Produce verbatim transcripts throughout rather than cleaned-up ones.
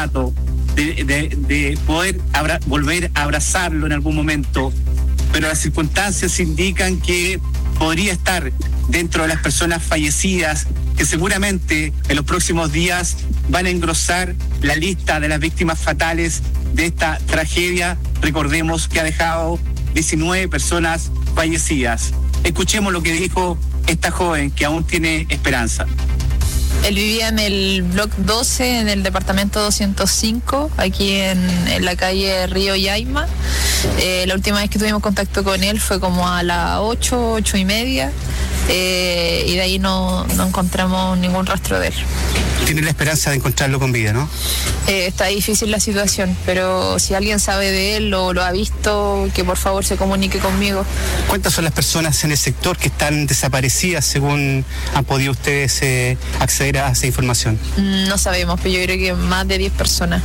rato, de, de, de poder abra, volver a abrazarlo en algún momento, pero las circunstancias indican que podría estar dentro de las personas fallecidas, que seguramente en los próximos días van a engrosar la lista de las víctimas fatales de esta tragedia. Recordemos que ha dejado diecinueve personas fallecidas. Escuchemos lo que dijo esta joven que aún tiene esperanza. Él vivía en el block doce, en el departamento doscientos cinco, aquí en, en la calle Río Yaima. Eh, la última vez que tuvimos contacto con él fue como a las ocho, ocho y media, eh, y de ahí no, no encontramos ningún rastro de él. Tiene la esperanza de encontrarlo con vida, ¿no? Eh, está difícil la situación, pero si alguien sabe de él o lo ha visto, que por favor se comunique conmigo. ¿Cuántas son las personas en el sector que están desaparecidas, según han podido ustedes eh, acceder a esa información? No sabemos, pero yo creo que más de diez personas.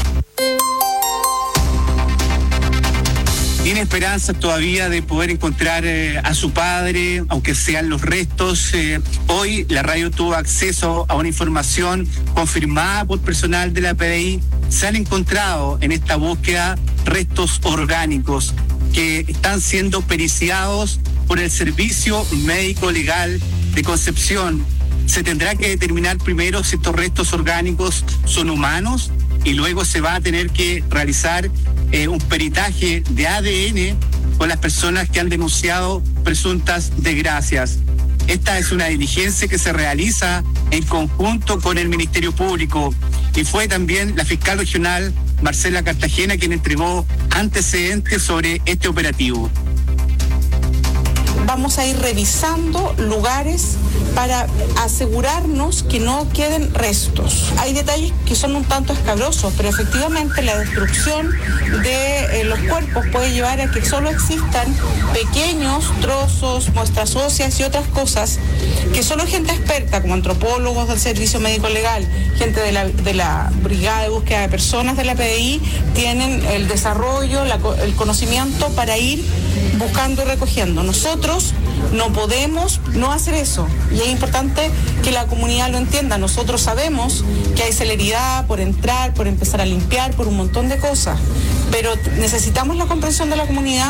Tiene esperanzas todavía de poder encontrar eh, a su padre, aunque sean los restos. Eh, hoy la radio tuvo acceso a una información confirmada por personal de la P D I. Se han encontrado en esta búsqueda restos orgánicos que están siendo periciados por el Servicio Médico Legal de Concepción. Se tendrá que determinar primero si estos restos orgánicos son humanos y luego se va a tener que realizar eh, un peritaje de A D N con las personas que han denunciado presuntas desgracias. Esta es una diligencia que se realiza en conjunto con el Ministerio Público y fue también la fiscal regional Marcela Cartagena quien entregó antecedentes sobre este operativo. Vamos a ir revisando lugares para asegurarnos que no queden restos. Hay detalles que son un tanto escabrosos, pero efectivamente la destrucción de eh, los cuerpos puede llevar a que solo existan pequeños trozos, muestras óseas y otras cosas que solo gente experta, como antropólogos del Servicio Médico Legal, gente de la, de la Brigada de Búsqueda de Personas de la P D I, tienen el desarrollo, la, el conocimiento para ir buscando y recogiendo. Nosotros no podemos no hacer eso y es importante que la comunidad lo entienda. Nosotros sabemos que hay celeridad por entrar, por empezar a limpiar, por un montón de cosas, pero necesitamos la comprensión de la comunidad.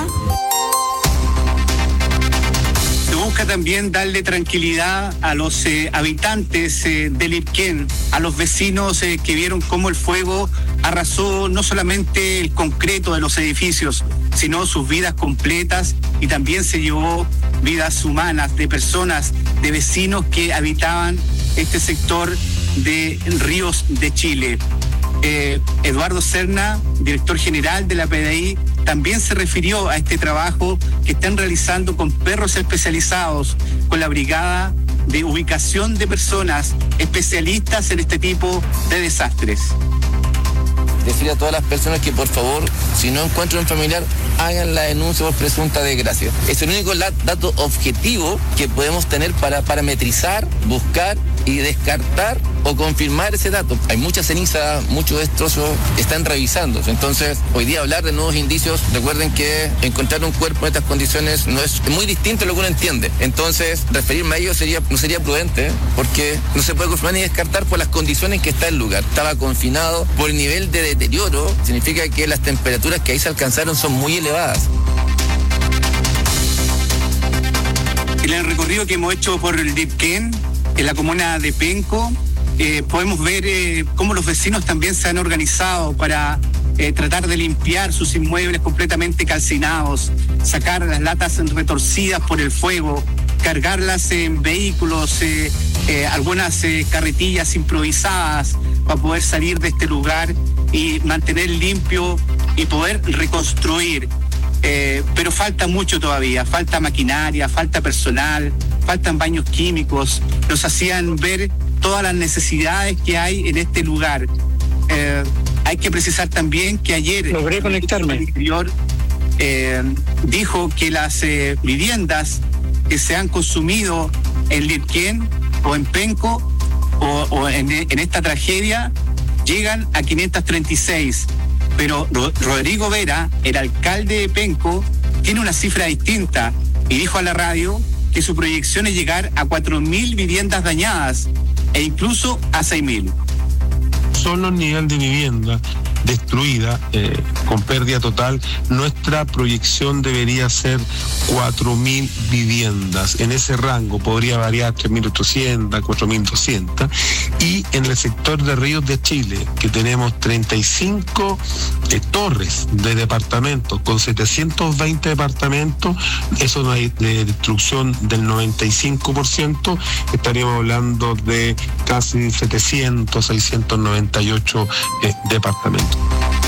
Se busca también darle tranquilidad a los eh, habitantes eh, del Lipquén, a los vecinos eh, que vieron cómo el fuego arrasó no solamente el concreto de los edificios, sino sus vidas completas, y también se llevó vidas humanas de personas, de vecinos que habitaban este sector de Ríos de Chile. Eh, Eduardo Serna, director general de la P D I, también se refirió a este trabajo que están realizando con perros especializados, con la Brigada de Ubicación de Personas, especialistas en este tipo de desastres. Decir a todas las personas que por favor, si no encuentran un familiar, hagan la denuncia por presunta desgracia. Es el único dato objetivo que podemos tener para parametrizar, buscar y descartar o confirmar ese dato. Hay mucha ceniza, muchos destrozos, están revisando. Entonces, hoy día hablar de nuevos indicios, recuerden que encontrar un cuerpo en estas condiciones no es, es muy distinto a lo que uno entiende. Entonces, referirme a ello sería, no sería prudente, porque no se puede confirmar ni descartar por las condiciones en que está el lugar. Estaba confinado por el nivel de deterioro, significa que las temperaturas que ahí se alcanzaron son muy elevadas. En el recorrido que hemos hecho por el Lipquén, en la comuna de Penco, eh, podemos ver eh, cómo los vecinos también se han organizado para eh, tratar de limpiar sus inmuebles completamente calcinados, sacar las latas retorcidas por el fuego, cargarlas en vehículos, eh, eh, algunas eh, carretillas improvisadas para poder salir de este lugar y mantener limpio y poder reconstruir. Eh, pero falta mucho todavía, falta maquinaria, falta personal, faltan baños químicos. Nos hacían ver todas las necesidades que hay en este lugar. Eh, hay que precisar también que ayer logré conectarme. El interior eh, dijo que las eh, viviendas que se han consumido en Lipquén o en Penco o, o en, en esta tragedia llegan a quinientas treinta y seis. Pero Rodrigo Vera, el alcalde de Penco, tiene una cifra distinta y dijo a la radio que su proyección es llegar a cuatro mil viviendas dañadas e incluso a seis mil. solo el nivel de vivienda destruida, eh, con pérdida total, nuestra proyección debería ser cuatro mil viviendas. En ese rango podría variar tres mil ochocientas, cuatro mil doscientas. Y en el sector de Ríos de Chile, que tenemos treinta y cinco eh, torres de departamentos, con setecientos veinte departamentos, eso no hay de destrucción del noventa y cinco por ciento, estaríamos hablando de casi setecientos, seiscientos noventa y ocho eh, departamentos.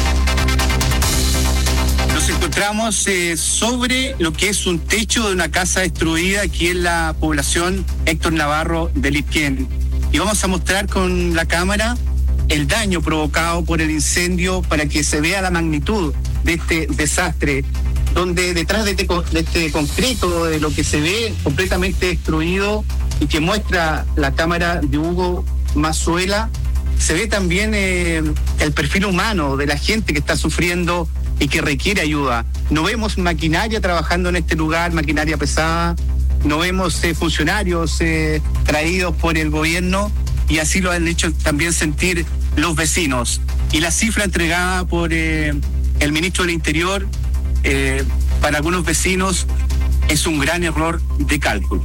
Nos encontramos eh, sobre lo que es un techo de una casa destruida aquí en la población Héctor Navarro de Lirquén. Y vamos a mostrar con la cámara el daño provocado por el incendio para que se vea la magnitud de este desastre, donde detrás de este, de este concreto, de lo que se ve completamente destruido y que muestra la cámara de Hugo Mazuela, se ve también eh, el perfil humano de la gente que está sufriendo y que requiere ayuda. No vemos maquinaria trabajando en este lugar, maquinaria pesada, no vemos eh, funcionarios eh, traídos por el gobierno, y así lo han hecho también sentir los vecinos. Y la cifra entregada por eh, el ministro del Interior eh, para algunos vecinos es un gran error de cálculo.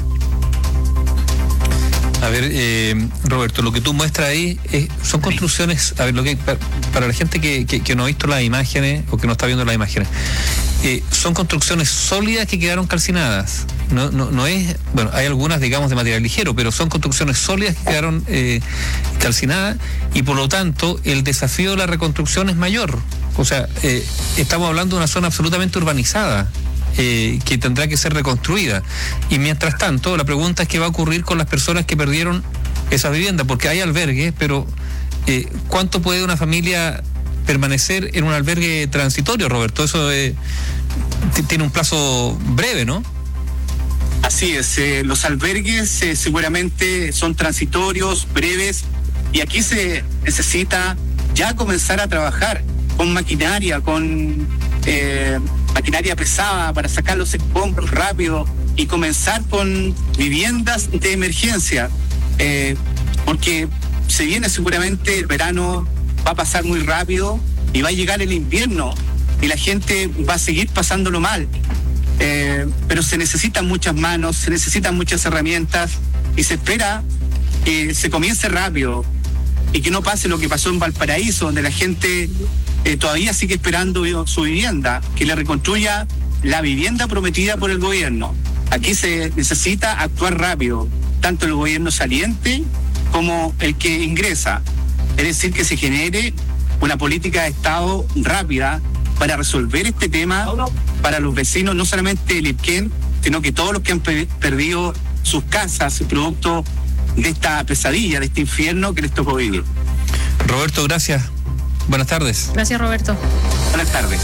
A ver, eh, Roberto, lo que tú muestras ahí es, son construcciones, a ver, lo que para, para la gente que, que, que no ha visto las imágenes o que no está viendo las imágenes, eh, son construcciones sólidas que quedaron calcinadas. No, no, no es, bueno, hay algunas, digamos, de material ligero, pero son construcciones sólidas que quedaron eh, calcinadas, y por lo tanto el desafío de la reconstrucción es mayor. O sea, eh, estamos hablando de una zona absolutamente urbanizada. Eh, que tendrá que ser reconstruida. Y mientras tanto, la pregunta es qué va a ocurrir con las personas que perdieron esa vivienda, porque hay albergues, pero eh, ¿cuánto puede una familia permanecer en un albergue transitorio, Roberto? Eso eh, t- tiene un plazo breve, ¿no? Así es, eh, los albergues eh, seguramente son transitorios, breves, y aquí se necesita ya comenzar a trabajar con maquinaria, con eh, maquinaria pesada para sacar los escombros rápido y comenzar con viviendas de emergencia, eh, porque se viene seguramente el verano, va a pasar muy rápido y va a llegar el invierno y la gente va a seguir pasándolo mal, eh, pero se necesitan muchas manos, se necesitan muchas herramientas, y se espera que se comience rápido y que no pase lo que pasó en Valparaíso, donde la gente eh, todavía sigue esperando su vivienda, que le reconstruya la vivienda prometida por el gobierno. Aquí se necesita actuar rápido, tanto el gobierno saliente como el que ingresa. Es decir, que se genere una política de Estado rápida para resolver este tema para los vecinos, no solamente de Lirquén, sino que todos los que han pe- perdido sus casas producto de esta pesadilla, de este infierno que les tocó vivir. Roberto, gracias. Buenas tardes. Gracias, Roberto. Buenas tardes.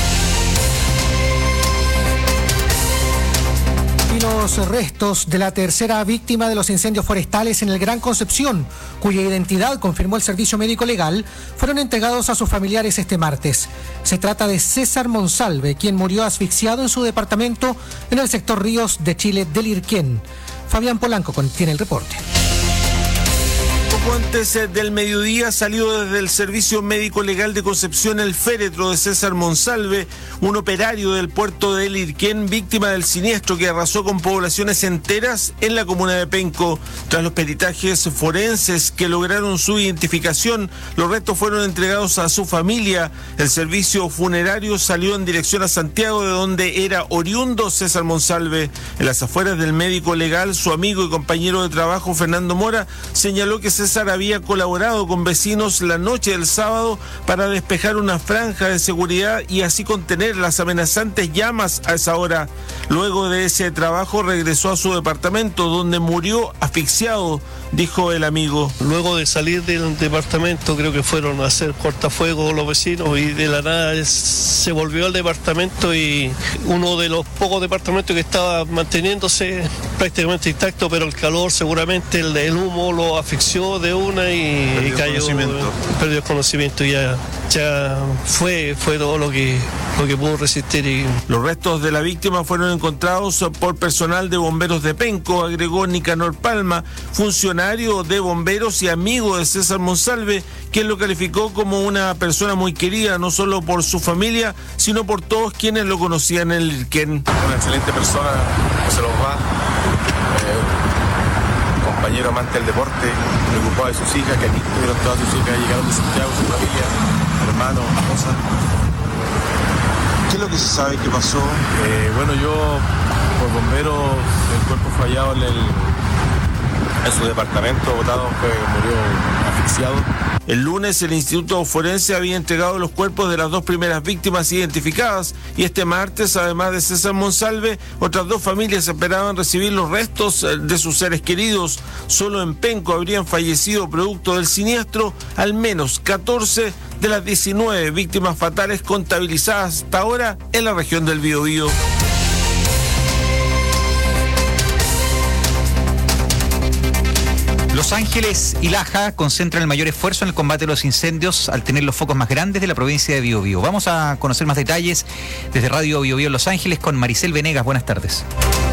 Y los restos de la tercera víctima de los incendios forestales en el Gran Concepción, cuya identidad confirmó el Servicio Médico Legal, fueron entregados a sus familiares este martes. Se trata de César Monsalve, quien murió asfixiado en su departamento en el sector Ríos de Chile de Lirquén. Fabián Polanco tiene el reporte. Poco antes del mediodía salió desde el Servicio Médico Legal de Concepción el féretro de César Monsalve, un operario del puerto de Lirquén, víctima del siniestro que arrasó con poblaciones enteras en la comuna de Penco. Tras los peritajes forenses que lograron su identificación, los restos fueron entregados a su familia. El servicio funerario salió en dirección a Santiago, de donde era oriundo César Monsalve. En las afueras del médico legal, su amigo y compañero de trabajo, Fernando Mora, señaló que César César había colaborado con vecinos la noche del sábado para despejar una franja de seguridad y así contener las amenazantes llamas a esa hora. Luego de ese trabajo regresó a su departamento, donde murió asfixiado, dijo el amigo. Luego de salir del departamento, creo que fueron a hacer cortafuegos los vecinos y de la nada es, se volvió al departamento, y uno de los pocos departamentos que estaba manteniéndose prácticamente intacto, pero el calor seguramente, el, el humo lo asfixió de una y, perdió y cayó. Conocimiento. Perdió el conocimiento y ya, ya fue, fue todo lo que, lo que pudo resistir. Y... Los restos de la víctima fueron encontrados por personal de bomberos de Penco, agregó Nicanor Palma, funcionario de bomberos y amigo de César Monsalve, quien lo calificó como una persona muy querida, no solo por su familia, sino por todos quienes lo conocían en el Lirquén. Una excelente persona, no se los va, eh, compañero amante del deporte, preocupado de sus hijas, que aquí tuvieron todas sus hijas, llegaron de Santiago, su familia, hermano, esposa. ¿Qué es lo que se sabe que pasó? Eh, bueno, yo, por bombero, el cuerpo fallado en, el, en su departamento, botado, fue, murió asfixiado. El lunes el Instituto Forense había entregado los cuerpos de las dos primeras víctimas identificadas y este martes, además de César Monsalve, otras dos familias esperaban recibir los restos de sus seres queridos. Solo en Penco habrían fallecido producto del siniestro al menos catorce de las diecinueve víctimas fatales contabilizadas hasta ahora en la región del Biobío. Los Ángeles y Laja concentran el mayor esfuerzo en el combate de los incendios al tener los focos más grandes de la provincia de Biobío. Vamos a conocer más detalles desde Radio Biobío Los Ángeles con Maricel Venegas. Buenas tardes.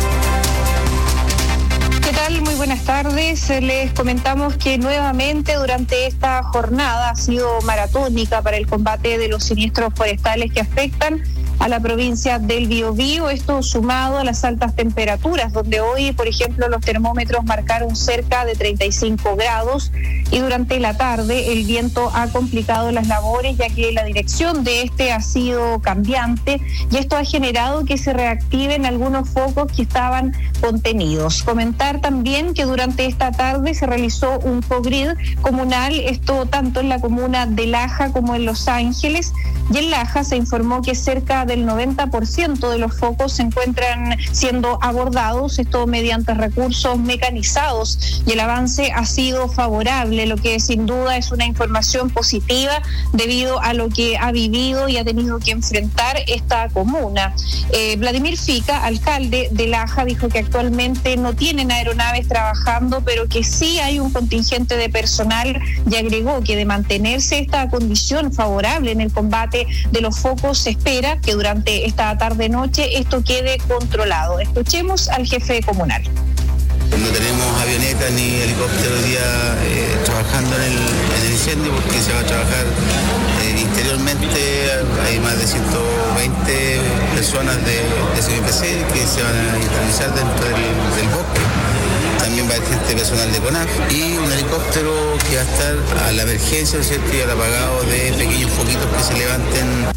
¿Qué tal? Muy buenas tardes. Les comentamos que nuevamente durante esta jornada ha sido maratónica para el combate de los siniestros forestales que afectan a la provincia del Biobío, esto sumado a las altas temperaturas, donde hoy, por ejemplo, los termómetros marcaron cerca de treinta y cinco grados y durante la tarde el viento ha complicado las labores, ya que la dirección de este ha sido cambiante y esto ha generado que se reactiven algunos focos que estaban contenidos. Comentar también que durante esta tarde se realizó un cogrid comunal, esto tanto en la comuna de Laja como en Los Ángeles, y en Laja se informó que cerca del noventa por ciento de los focos se encuentran siendo abordados, esto mediante recursos mecanizados, y el avance ha sido favorable, lo que sin duda es una información positiva debido a lo que ha vivido y ha tenido que enfrentar esta comuna. Eh, Vladimir Fica, alcalde de Laja, dijo que actualmente no tienen aeronaves trabajando, pero que sí hay un contingente de personal, y agregó que de mantenerse esta condición favorable en el combate de los focos, se espera que durante esta tarde-noche esto quede controlado. Escuchemos al jefe comunal. No tenemos avionetas ni helicópteros hoy día eh, trabajando en el, en el incendio, porque se va a trabajar eh, interiormente. Hay más de ciento veinte personas de, de S M P C que se van a internalizar dentro del, del bosque. También va a haber gente personal de CONAF y un helicóptero que va a estar a la emergencia, ¿no es cierto?, y al apagado de pequeños foquitos que se levanten.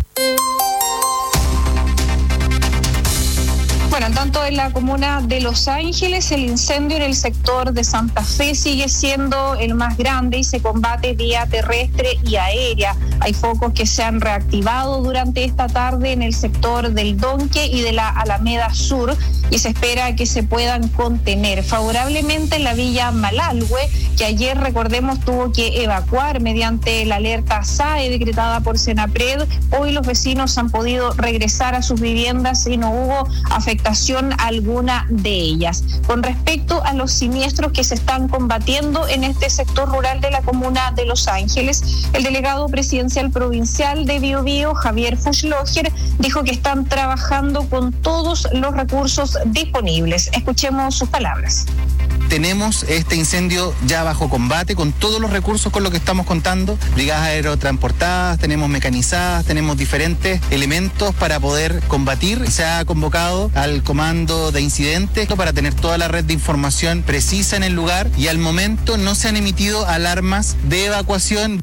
Bueno, tanto en la comuna de Los Ángeles, el incendio en el sector de Santa Fe sigue siendo el más grande y se combate vía terrestre y aérea. Hay focos que se han reactivado durante esta tarde en el sector del Donque y de la Alameda Sur y se espera que se puedan contener. Favorablemente en la villa Malalhue, que ayer, recordemos, tuvo que evacuar mediante la alerta S A E decretada por Senapred, hoy los vecinos han podido regresar a sus viviendas y no hubo afectación alguna de ellas. Con respecto a los siniestros que se están combatiendo en este sector rural de la comuna de Los Ángeles, el delegado presidencial provincial de Biobío, Javier Fuchsloger, dijo que están trabajando con todos los recursos disponibles. Escuchemos sus palabras. Tenemos este incendio ya bajo combate con todos los recursos con los que estamos contando, brigadas aerotransportadas, tenemos mecanizadas, tenemos diferentes elementos para poder combatir. Se ha convocado al comando de incidentes para tener toda la red de información precisa en el lugar y al momento no se han emitido alarmas de evacuación.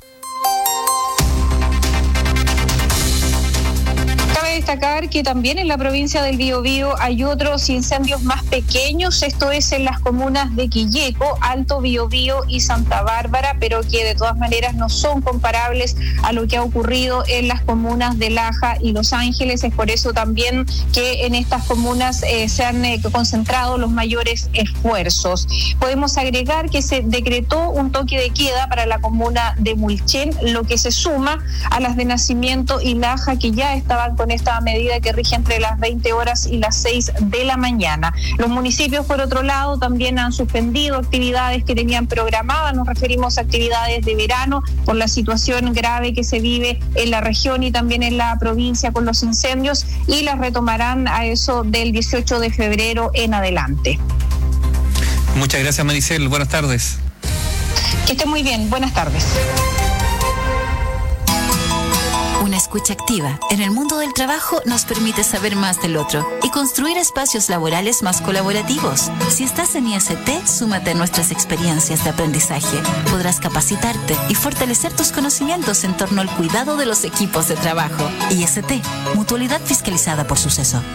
Destacar que también en la provincia del Biobío hay otros incendios más pequeños, esto es en las comunas de Quilleco, Alto Biobío y Santa Bárbara, pero que de todas maneras no son comparables a lo que ha ocurrido en las comunas de Laja y Los Ángeles. Es por eso también que en estas comunas eh, se han eh, concentrado los mayores esfuerzos. Podemos agregar que se decretó un toque de queda para la comuna de Mulchen, lo que se suma a las de Nacimiento y Laja, que ya estaban con esta medida que rige entre las veinte horas y las seis de la mañana. Los municipios, por otro lado, también han suspendido actividades que tenían programadas. Nos referimos a actividades de verano por la situación grave que se vive en la región y también en la provincia con los incendios, y las retomarán a eso del dieciocho de febrero en adelante. Muchas gracias, Maricel. Buenas tardes. Que esté muy bien. Buenas tardes. Una escucha activa en el mundo del trabajo nos permite saber más del otro y construir espacios laborales más colaborativos. Si estás en I S T, súmate a nuestras experiencias de aprendizaje. Podrás capacitarte y fortalecer tus conocimientos en torno al cuidado de los equipos de trabajo. I S T, mutualidad fiscalizada por Suceso.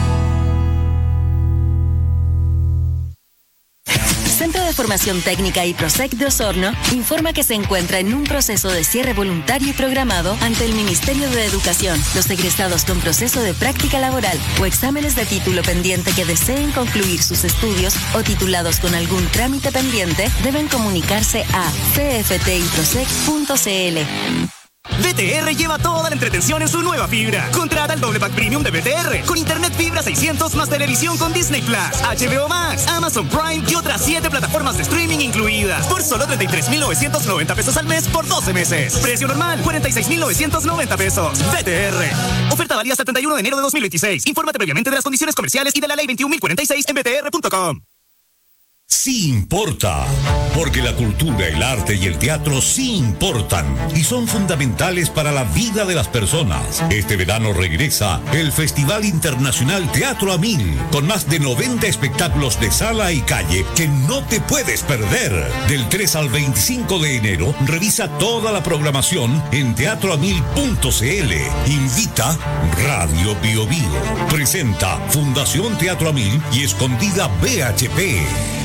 Centro de Formación Técnica y Prosec de Osorno informa que se encuentra en un proceso de cierre voluntario y programado ante el Ministerio de Educación. Los egresados con proceso de práctica laboral o exámenes de título pendiente que deseen concluir sus estudios o titulados con algún trámite pendiente deben comunicarse a c f t i prosec punto c l. V T R lleva toda la entretención en su nueva fibra. Contrata el doble pack premium de V T R con internet fibra seiscientos más televisión con Disney Plus, H B O Max, Amazon Prime y otras siete plataformas de streaming incluidas por solo treinta y tres mil novecientos noventa pesos al mes por doce meses. Precio normal cuarenta y seis mil novecientos noventa pesos. V T R. Oferta válida hasta el treinta y uno de enero de dos mil veintiséis. Infórmate previamente de las condiciones comerciales y de la ley veintiún mil cuarenta y seis en v t r punto com. Sí importa, porque la cultura, el arte y el teatro sí importan y son fundamentales para la vida de las personas. Este verano regresa el Festival Internacional Teatro a Mil, con más de noventa espectáculos de sala y calle que no te puedes perder. Del tres al veinticinco de enero, revisa toda la programación en teatro a mil punto c l. Invita Radio Bio Bio. Presenta Fundación Teatro a Mil y Escondida B H P.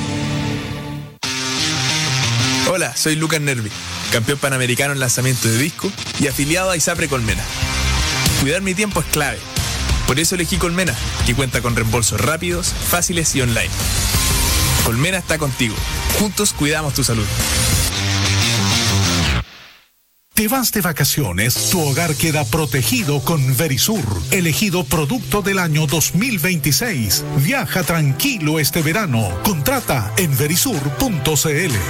Hola, soy Lucas Nervi, campeón panamericano en lanzamiento de disco y afiliado a ISAPRE Colmena. Cuidar mi tiempo es clave. Por eso elegí Colmena, que cuenta con reembolsos rápidos, fáciles y online. Colmena está contigo. Juntos cuidamos tu salud. Te vas de vacaciones, tu hogar queda protegido con Verisur, elegido producto del año dos mil veintiséis. Viaja tranquilo este verano. Contrata en verisur punto c l.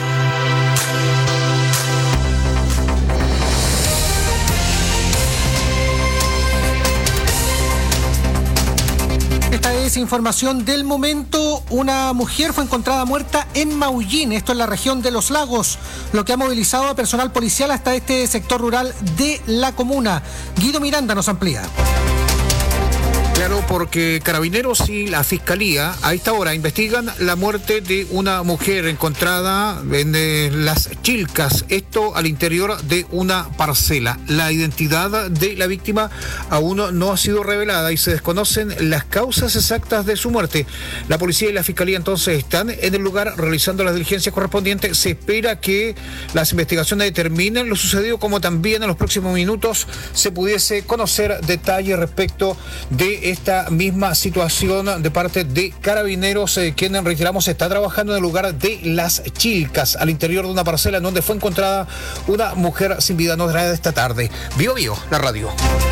Esta es información del momento. Una mujer fue encontrada muerta en Maullín, esto en la región de Los Lagos, lo que ha movilizado a personal policial hasta este sector rural de la comuna. Guido Miranda nos amplía. Claro, porque Carabineros y la Fiscalía a esta hora investigan la muerte de una mujer encontrada en eh, Las Chilcas, esto al interior de una parcela. La identidad de la víctima aún no ha sido revelada y se desconocen las causas exactas de su muerte. La policía y la Fiscalía entonces están en el lugar realizando las diligencias correspondientes. Se espera que las investigaciones determinen lo sucedido, como también en los próximos minutos se pudiese conocer detalles respecto de esta misma situación de parte de Carabineros, eh, quien, reiteramos, está trabajando en el lugar de Las Chilcas, al interior de una parcela en donde fue encontrada una mujer sin vida. Nos trae esta tarde Bio Bio, la radio.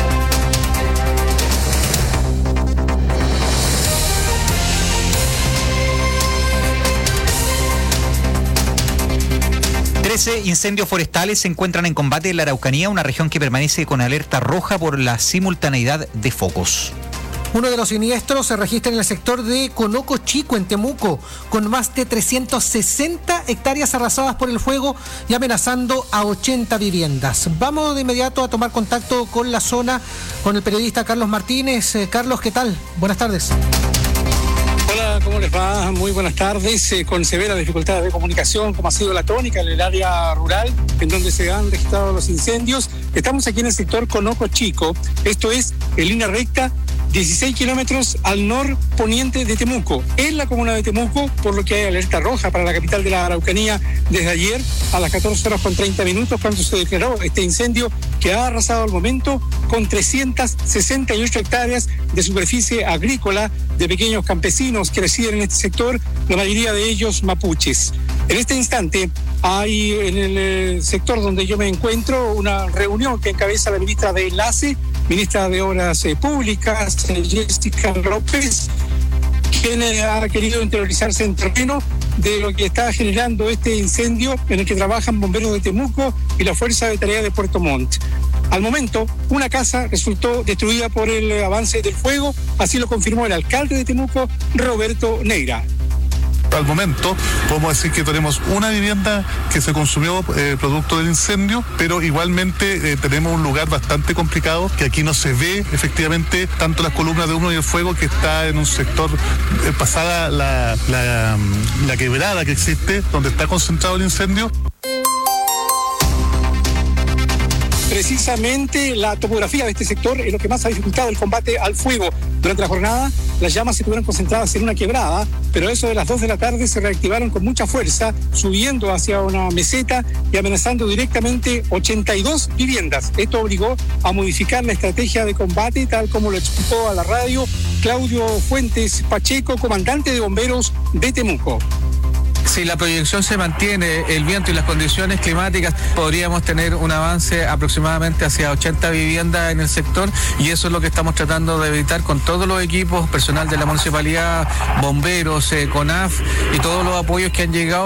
trece incendios forestales se encuentran en combate en la Araucanía, una región que permanece con alerta roja por la simultaneidad de focos. Uno de los siniestros se registra en el sector de Conoco Chico, en Temuco, con más de trescientas sesenta hectáreas arrasadas por el fuego y amenazando a ochenta viviendas. Vamos de inmediato a tomar contacto con la zona, con el periodista Carlos Martínez. Eh, Carlos, ¿qué tal? Buenas tardes. Hola, ¿cómo les va? Muy buenas tardes. Eh, con severas dificultades de comunicación, como ha sido la tónica en el área rural, en donde se han registrado los incendios. Estamos aquí en el sector Conoco Chico, esto es en línea recta, dieciséis kilómetros al norponiente de Temuco, en la comuna de Temuco, por lo que hay alerta roja para la capital de la Araucanía desde ayer a las catorce horas con treinta minutos, cuando se declaró este incendio que ha arrasado al momento con trescientas sesenta y ocho hectáreas de superficie agrícola de pequeños campesinos que residen en este sector, la mayoría de ellos mapuches. En este instante hay en el sector donde yo me encuentro una reunión que encabeza la ministra de Enlace, ministra de Obras eh, Públicas, eh, Jessica López, quien eh, ha querido interiorizarse en terreno de lo que está generando este incendio en el que trabajan bomberos de Temuco y la Fuerza de Tarea de Puerto Montt. Al momento, una casa resultó destruida por el avance del fuego, así lo confirmó el alcalde de Temuco, Roberto Neira. Al momento podemos decir que tenemos una vivienda que se consumió eh, producto del incendio, pero igualmente eh, tenemos un lugar bastante complicado, que aquí no se ve efectivamente tanto las columnas de humo y el fuego, que está en un sector eh, pasada la, la, la quebrada que existe, donde está concentrado el incendio. Precisamente la topografía de este sector es lo que más ha dificultado el combate al fuego. Durante la jornada, las llamas se tuvieron concentradas en una quebrada, pero a eso de las dos de la tarde se reactivaron con mucha fuerza, subiendo hacia una meseta y amenazando directamente ochenta y dos viviendas. Esto obligó a modificar la estrategia de combate, tal como lo explicó a la radio Claudio Fuentes Pacheco, comandante de bomberos de Temuco. Si la proyección se mantiene, el viento y las condiciones climáticas, podríamos tener un avance aproximadamente hacia ochenta viviendas en el sector, y eso es lo que estamos tratando de evitar con todos los equipos, personal de la municipalidad, bomberos, eh, CONAF y todos los apoyos que han llegado.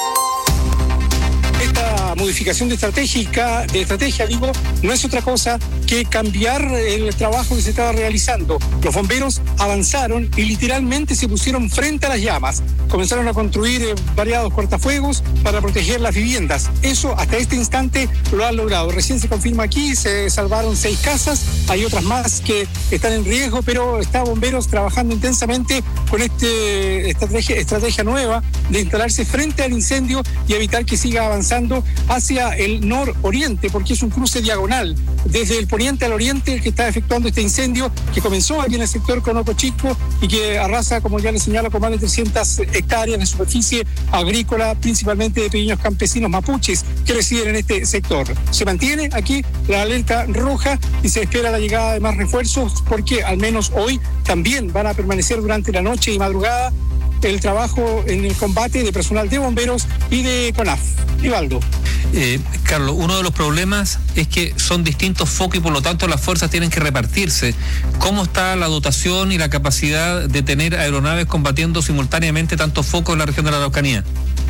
Esta modificación de estratégica, de estrategia, digo, no es otra cosa que cambiar el trabajo que se estaba realizando. Los bomberos avanzaron y literalmente se pusieron frente a las llamas. Comenzaron a construir eh, variados cortafuegos para proteger las viviendas. Eso hasta este instante lo han logrado. Recién se confirma aquí, se salvaron seis casas, hay otras más que están en riesgo, pero está bomberos trabajando intensamente con esta estrategia, estrategia nueva de instalarse frente al incendio y evitar que siga avanzando hacia el nororiente, porque es un cruce diagonal desde el poniente al oriente el que está efectuando este incendio, que comenzó aquí en el sector Conoco Chico y que arrasa, como ya les señalo, con más de trescientas hectáreas de superficie agrícola, principalmente de pequeños campesinos mapuches que residen en este sector. Se mantiene aquí la alerta roja y se espera la llegada de más refuerzos, porque al menos hoy también van a permanecer durante la noche y madrugada el trabajo en el combate de personal de bomberos y de CONAF. Ivaldo. Eh, Carlos, uno de los problemas es que son distintos focos y por lo tanto las fuerzas tienen que repartirse. ¿Cómo está la dotación y la capacidad de tener aeronaves combatiendo simultáneamente tantos focos en la región de la Araucanía?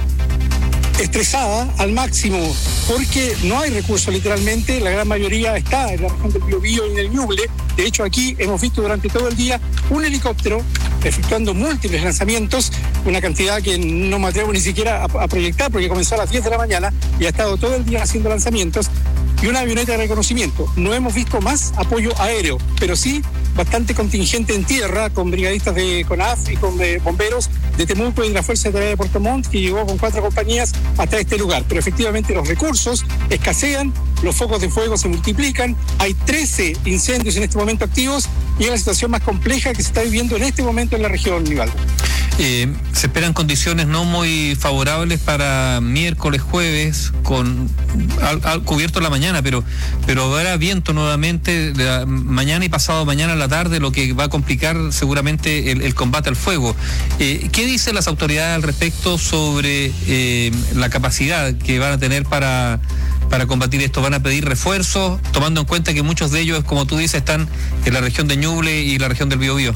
Estresada al máximo, porque no hay recursos literalmente, la gran mayoría está en la región del Biobío y en el Ñuble. De hecho, aquí hemos visto durante todo el día un helicóptero efectuando múltiples lanzamientos, una cantidad que no me atrevo ni siquiera a, a proyectar, porque comenzó a las diez de la mañana y ha estado todo el día haciendo lanzamientos, y una avioneta de reconocimiento. No hemos visto más apoyo aéreo, pero sí bastante contingente en tierra, con brigadistas de CONAF y con eh, bomberos de Temuco y de la Fuerza de Tarea de Puerto Montt, que llegó con cuatro compañías hasta este lugar. Pero efectivamente los recursos escasean, los focos de fuego se multiplican, hay trece incendios en este momento activos y es la situación más compleja que se está viviendo en este momento en la región, Nivaldo. Eh, se esperan condiciones no muy favorables para miércoles, jueves, con al, al cubierto en la mañana, pero pero habrá viento nuevamente de la mañana y pasado mañana a la tarde, lo que va a complicar seguramente el, el combate al fuego. Eh, ¿Qué dicen las autoridades al respecto sobre eh, la capacidad que van a tener para para combatir esto? ¿Van a pedir refuerzos, tomando en cuenta que muchos de ellos, como tú dices, están en la región de Ñuble y la región del Biobío?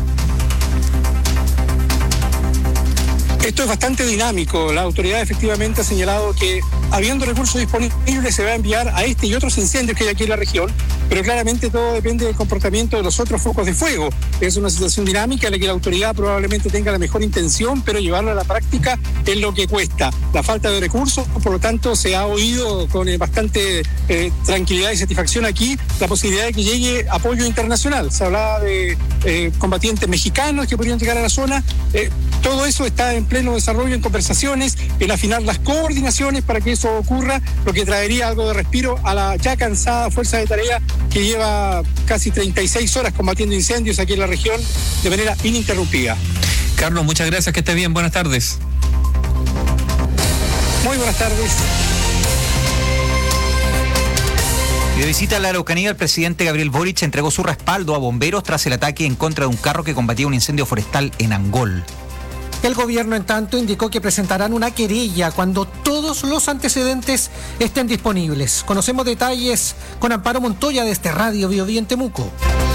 Esto es bastante dinámico. La autoridad efectivamente ha señalado que, habiendo recursos disponibles, se va a enviar a este y otros incendios que hay aquí en la región, pero claramente todo depende del comportamiento de los otros focos de fuego. Es una situación dinámica en la que la autoridad probablemente tenga la mejor intención, pero llevarlo a la práctica es lo que cuesta. La falta de recursos, por lo tanto, se ha oído con eh, bastante eh, tranquilidad y satisfacción aquí la posibilidad de que llegue apoyo internacional. Se hablaba de eh, combatientes mexicanos que podrían llegar a la zona. Eh, todo eso está en pleno desarrollo, en conversaciones, en afinar las coordinaciones para que eso ocurra, lo que traería algo de respiro a la ya cansada Fuerza de Tarea que lleva casi treinta y seis horas combatiendo incendios aquí en la región de manera ininterrumpida. Carlos, muchas gracias, que estés bien, buenas tardes. Muy buenas tardes. De visita a la Araucanía, el presidente Gabriel Boric entregó su respaldo a bomberos tras el ataque en contra de un carro que combatía un incendio forestal en Angol. El gobierno, en tanto, indicó que presentarán una querella cuando todos los antecedentes estén disponibles. Conocemos detalles con Amparo Montoya de este Radio Bio Bio en Temuco.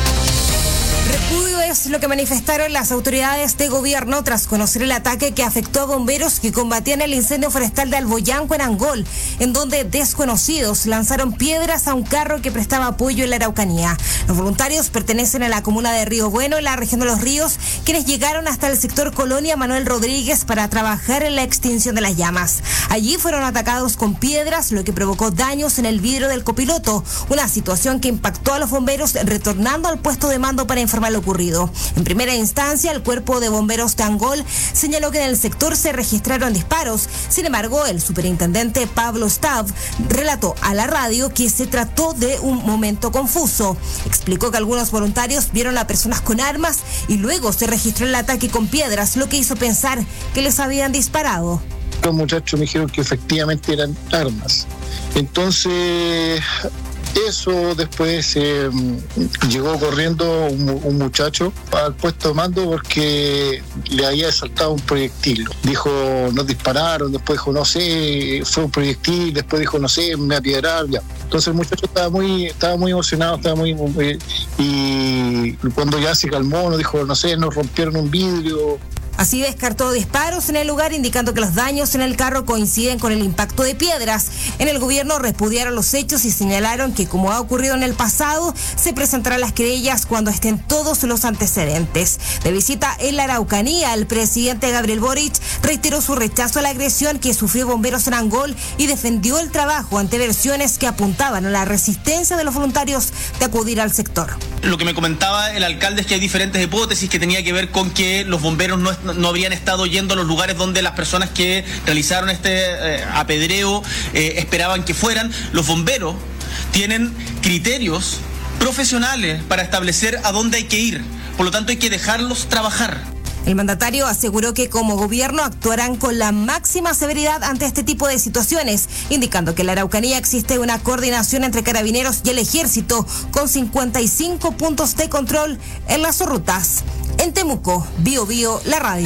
Repudio es lo que manifestaron las autoridades de gobierno tras conocer el ataque que afectó a bomberos que combatían el incendio forestal de Alboyanco en Angol, en donde desconocidos lanzaron piedras a un carro que prestaba apoyo en la Araucanía. Los voluntarios pertenecen a la comuna de Río Bueno, en la región de Los Ríos, quienes llegaron hasta el sector Colonia Manuel Rodríguez para trabajar en la extinción de las llamas. Allí fueron atacados con piedras, lo que provocó daños en el vidrio del copiloto, una situación que impactó a los bomberos, retornando al puesto de mando para informar lo ocurrido. En primera instancia, el Cuerpo de Bomberos de Angol señaló que en el sector se registraron disparos. Sin embargo, el superintendente Pablo Stav relató a la radio que se trató de un momento confuso. Explicó que algunos voluntarios vieron a personas con armas y luego se registró el ataque con piedras, lo que hizo pensar que les habían disparado. Los muchachos me dijeron que efectivamente eran armas. Entonces, eso después eh, llegó corriendo un, un muchacho al puesto de mando porque le había saltado un proyectil. Dijo, nos dispararon, después dijo, no sé, fue un proyectil, después dijo, no sé, me apiedraron, ya. Entonces el muchacho estaba muy, estaba muy emocionado, estaba muy, muy y cuando ya se calmó, nos dijo, no sé, nos rompieron un vidrio. Así descartó disparos en el lugar, indicando que los daños en el carro coinciden con el impacto de piedras. En el gobierno repudiaron los hechos y señalaron que, como ha ocurrido en el pasado, se presentarán las querellas cuando estén todos los antecedentes. De visita en la Araucanía, el presidente Gabriel Boric reiteró su rechazo a la agresión que sufrió bomberos en Angol y defendió el trabajo ante versiones que apuntaban a la resistencia de los voluntarios de acudir al sector. Lo que me comentaba el alcalde es que hay diferentes hipótesis que tenía que ver con que los bomberos no no habrían estado yendo a los lugares donde las personas que realizaron este eh, apedreo eh, esperaban que fueran. Los bomberos tienen criterios profesionales para establecer a dónde hay que ir, por lo tanto hay que dejarlos trabajar. El mandatario aseguró que como gobierno actuarán con la máxima severidad ante este tipo de situaciones, indicando que en la Araucanía existe una coordinación entre carabineros y el ejército con cincuenta y cinco puntos de control en las rutas. En Temuco, Bio Bio, la radio.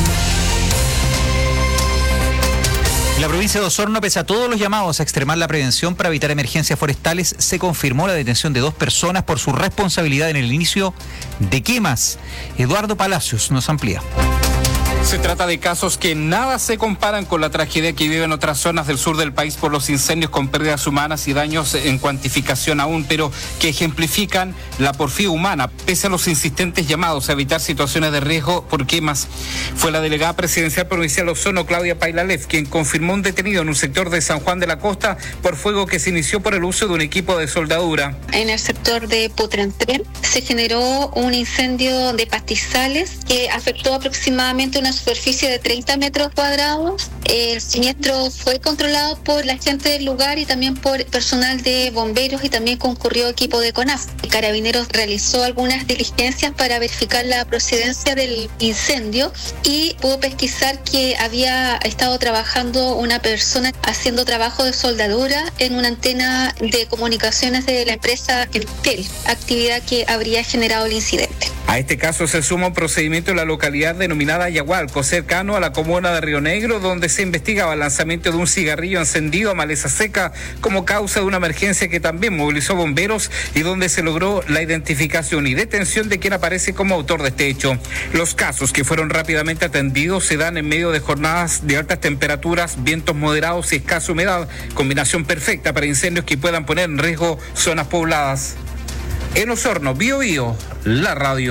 En la provincia de Osorno, pese a todos los llamados a extremar la prevención para evitar emergencias forestales, se confirmó la detención de dos personas por su responsabilidad en el inicio de quemas. Eduardo Palacios nos amplía. Se trata de casos que nada se comparan con la tragedia que viven otras zonas del sur del país por los incendios, con pérdidas humanas y daños en cuantificación aún, pero que ejemplifican la porfía humana, pese a los insistentes llamados a evitar situaciones de riesgo por quemas. Fue la delegada presidencial provincial Osorno, Claudia Pailalef, quien confirmó un detenido en un sector de San Juan de la Costa por fuego que se inició por el uso de un equipo de soldadura. En el sector de Putrentren se generó un incendio de pastizales que afectó aproximadamente una superficie de treinta metros cuadrados. El siniestro fue controlado por la gente del lugar y también por personal de bomberos, y también concurrió equipo de CONAF. El Carabineros realizó algunas diligencias para verificar la procedencia del incendio y pudo pesquisar que había estado trabajando una persona haciendo trabajo de soldadura en una antena de comunicaciones de la empresa Entel, actividad que habría generado el incidente. A este caso se suma un procedimiento en la localidad denominada Yagualco, cercano a la comuna de Río Negro, donde se investigaba el lanzamiento de un cigarrillo encendido a maleza seca como causa de una emergencia que también movilizó bomberos y donde se logró la identificación y detención de quien aparece como autor de este hecho. Los casos, que fueron rápidamente atendidos, se dan en medio de jornadas de altas temperaturas, vientos moderados y escasa humedad, combinación perfecta para incendios que puedan poner en riesgo zonas pobladas. En Osorno, Bio Bio, la radio.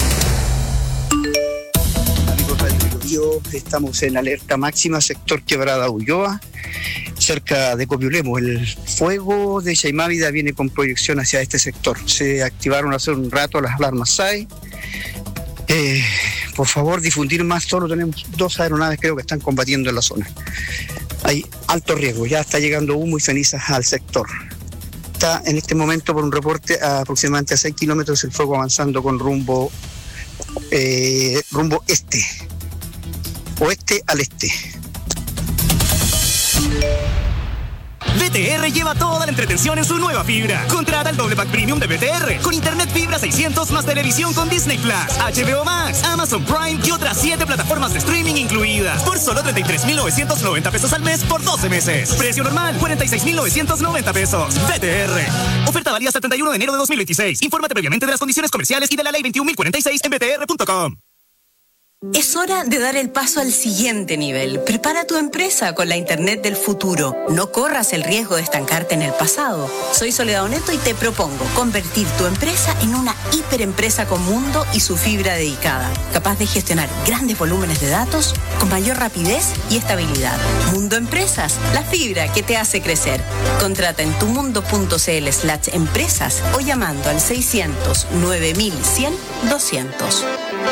Estamos en alerta máxima, sector Quebrada Ulloa, cerca de Copiulemo. El fuego de Chaimávida viene con proyección hacia este sector. Se activaron hace un rato las alarmas S A E. Eh, por favor, difundir más. Solo tenemos dos aeronaves, creo que están combatiendo en la zona. Hay alto riesgo, ya está llegando humo y cenizas al sector. Está en este momento, por un reporte, a aproximadamente a seis kilómetros el fuego avanzando con rumbo, eh, rumbo este. Oeste al este. De T R lleva toda la entretención en su nueva fibra. Contrata el doble pack premium de B T R con internet fibra seiscientos más televisión con Disney Plus, H B O Max, Amazon Prime y otras siete plataformas de streaming incluidas por solo treinta y tres mil novecientos noventa pesos al mes por doce meses. Precio normal cuarenta y seis mil novecientos noventa pesos. B T R. Oferta válida hasta el treinta y uno de enero de dos mil veintiséis. Infórmate previamente de las condiciones comerciales y de la ley veintiún mil cuarenta y seis en b t r punto com. Es hora de dar el paso al siguiente nivel. Prepara tu empresa con la Internet del futuro. No corras el riesgo de estancarte en el pasado. Soy Soledad Oneto y te propongo convertir tu empresa en una hiperempresa con mundo y su fibra dedicada, capaz de gestionar grandes volúmenes de datos con mayor rapidez y estabilidad. Mundo Empresas, la fibra que te hace crecer. Contrata en tumundo.cl slash empresas o llamando al seiscientos nueve mil cien doscientos.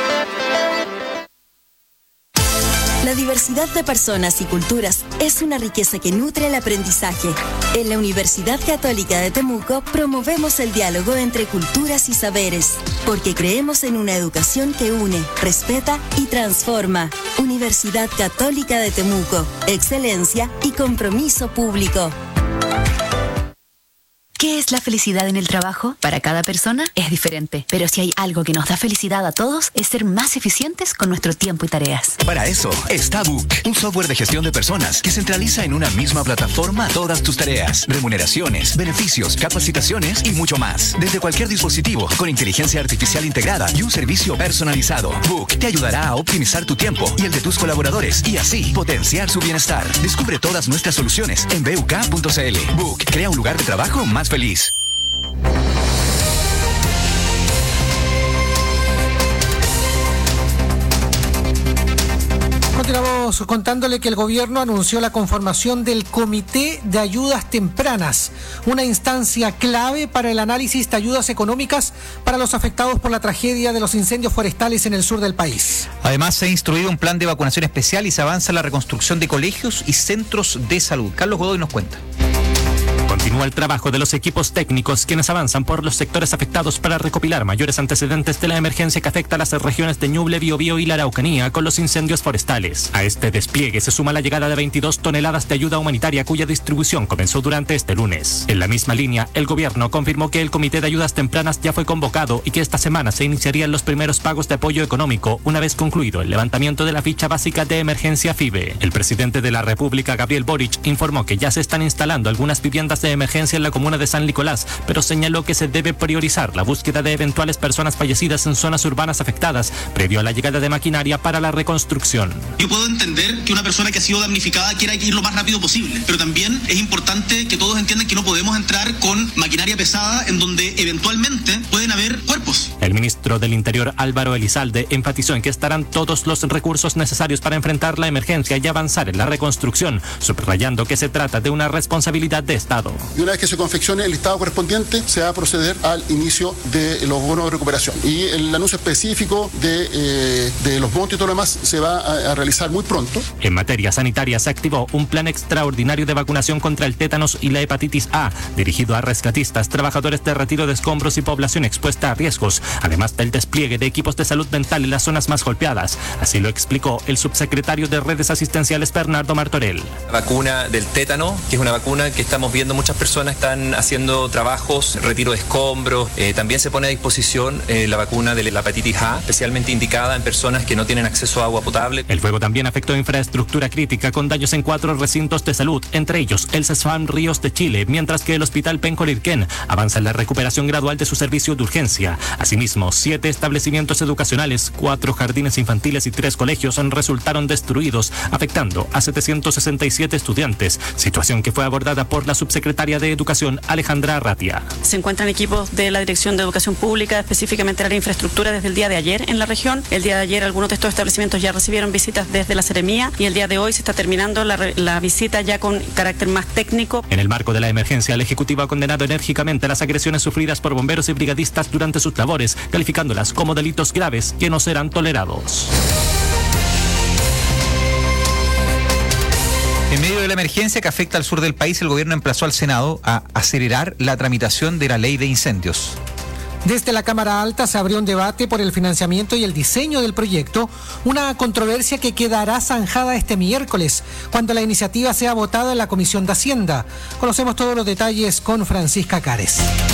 La diversidad de personas y culturas es una riqueza que nutre el aprendizaje. En la Universidad Católica de Temuco promovemos el diálogo entre culturas y saberes, porque creemos en una educación que une, respeta y transforma. Universidad Católica de Temuco, excelencia y compromiso público. ¿Qué es la felicidad en el trabajo? Para cada persona es diferente, pero si hay algo que nos da felicidad a todos es ser más eficientes con nuestro tiempo y tareas. Para eso está Book, un software de gestión de personas que centraliza en una misma plataforma todas tus tareas, remuneraciones, beneficios, capacitaciones y mucho más. Desde cualquier dispositivo, con inteligencia artificial integrada y un servicio personalizado. Book te ayudará a optimizar tu tiempo y el de tus colaboradores y así potenciar su bienestar. Descubre todas nuestras soluciones en b u k punto c l. Book crea un lugar de trabajo más feliz. Continuamos contándole que el gobierno anunció la conformación del Comité de Ayudas Tempranas, una instancia clave para el análisis de ayudas económicas para los afectados por la tragedia de los incendios forestales en el sur del país. Además, se ha instruido un plan de vacunación especial y se avanza en la reconstrucción de colegios y centros de salud. Carlos Godoy nos cuenta. Continúa el trabajo de los equipos técnicos quienes avanzan por los sectores afectados para recopilar mayores antecedentes de la emergencia que afecta a las regiones de Ñuble, Biobío y la Araucanía con los incendios forestales. A este despliegue se suma la llegada de veintidós toneladas de ayuda humanitaria cuya distribución comenzó durante este lunes. En la misma línea, el gobierno confirmó que el Comité de Ayudas Tempranas ya fue convocado y que esta semana se iniciarían los primeros pagos de apoyo económico una vez concluido el levantamiento de la ficha básica de emergencia FIBE. El presidente de la República, Gabriel Boric, informó que ya se están instalando algunas viviendas de emergencia en la comuna de San Nicolás, pero señaló que se debe priorizar la búsqueda de eventuales personas fallecidas en zonas urbanas afectadas previo a la llegada de maquinaria para la reconstrucción. Yo puedo entender que una persona que ha sido damnificada quiera ir lo más rápido posible, pero también es importante que todos entiendan que no podemos entrar con maquinaria pesada en donde eventualmente pueden haber cuerpos. El ministro del Interior, Álvaro Elizalde, enfatizó en que estarán todos los recursos necesarios para enfrentar la emergencia y avanzar en la reconstrucción, subrayando que se trata de una responsabilidad de Estado. Y una vez que se confeccione el listado correspondiente, se va a proceder al inicio de los bonos de recuperación. Y el anuncio específico de, eh, de los montos y todo lo demás se va a, a realizar muy pronto. En materia sanitaria se activó un plan extraordinario de vacunación contra el tétanos y la hepatitis A, dirigido a rescatistas, trabajadores de retiro de escombros y población expuesta a riesgos, además del despliegue de equipos de salud mental en las zonas más golpeadas. Así lo explicó el subsecretario de Redes Asistenciales, Bernardo Martorell. La vacuna del tétano, que es una vacuna que estamos viendo muchas personas están haciendo trabajos, retiro de escombros. Eh, también se pone a disposición eh, la vacuna de la hepatitis A, especialmente indicada en personas que no tienen acceso a agua potable. El fuego también afectó infraestructura crítica con daños en cuatro recintos de salud, entre ellos el CESFAM Ríos de Chile, mientras que el Hospital Penco-Lirquén avanza en la recuperación gradual de su servicio de urgencia. Asimismo, siete establecimientos educacionales, cuatro jardines infantiles y tres colegios resultaron destruidos, afectando a setecientos sesenta y siete estudiantes, situación que fue abordada por la subsecretaria de Educación, Alejandra Arratia. Se encuentran equipos de la Dirección de Educación Pública, específicamente de la infraestructura, desde el día de ayer en la región. El día de ayer algunos de estos establecimientos ya recibieron visitas desde la Seremía y el día de hoy se está terminando la, la visita ya con carácter más técnico. En el marco de la emergencia, el Ejecutivo ha condenado enérgicamente las agresiones sufridas por bomberos y brigadistas durante sus labores, calificándolas como delitos graves que no serán tolerados. En medio de la emergencia que afecta al sur del país, el gobierno emplazó al Senado a acelerar la tramitación de la ley de incendios. Desde la Cámara Alta se abrió un debate por el financiamiento y el diseño del proyecto, una controversia que quedará zanjada este miércoles, cuando la iniciativa sea votada en la Comisión de Hacienda. Conocemos todos los detalles con Francisca Cares.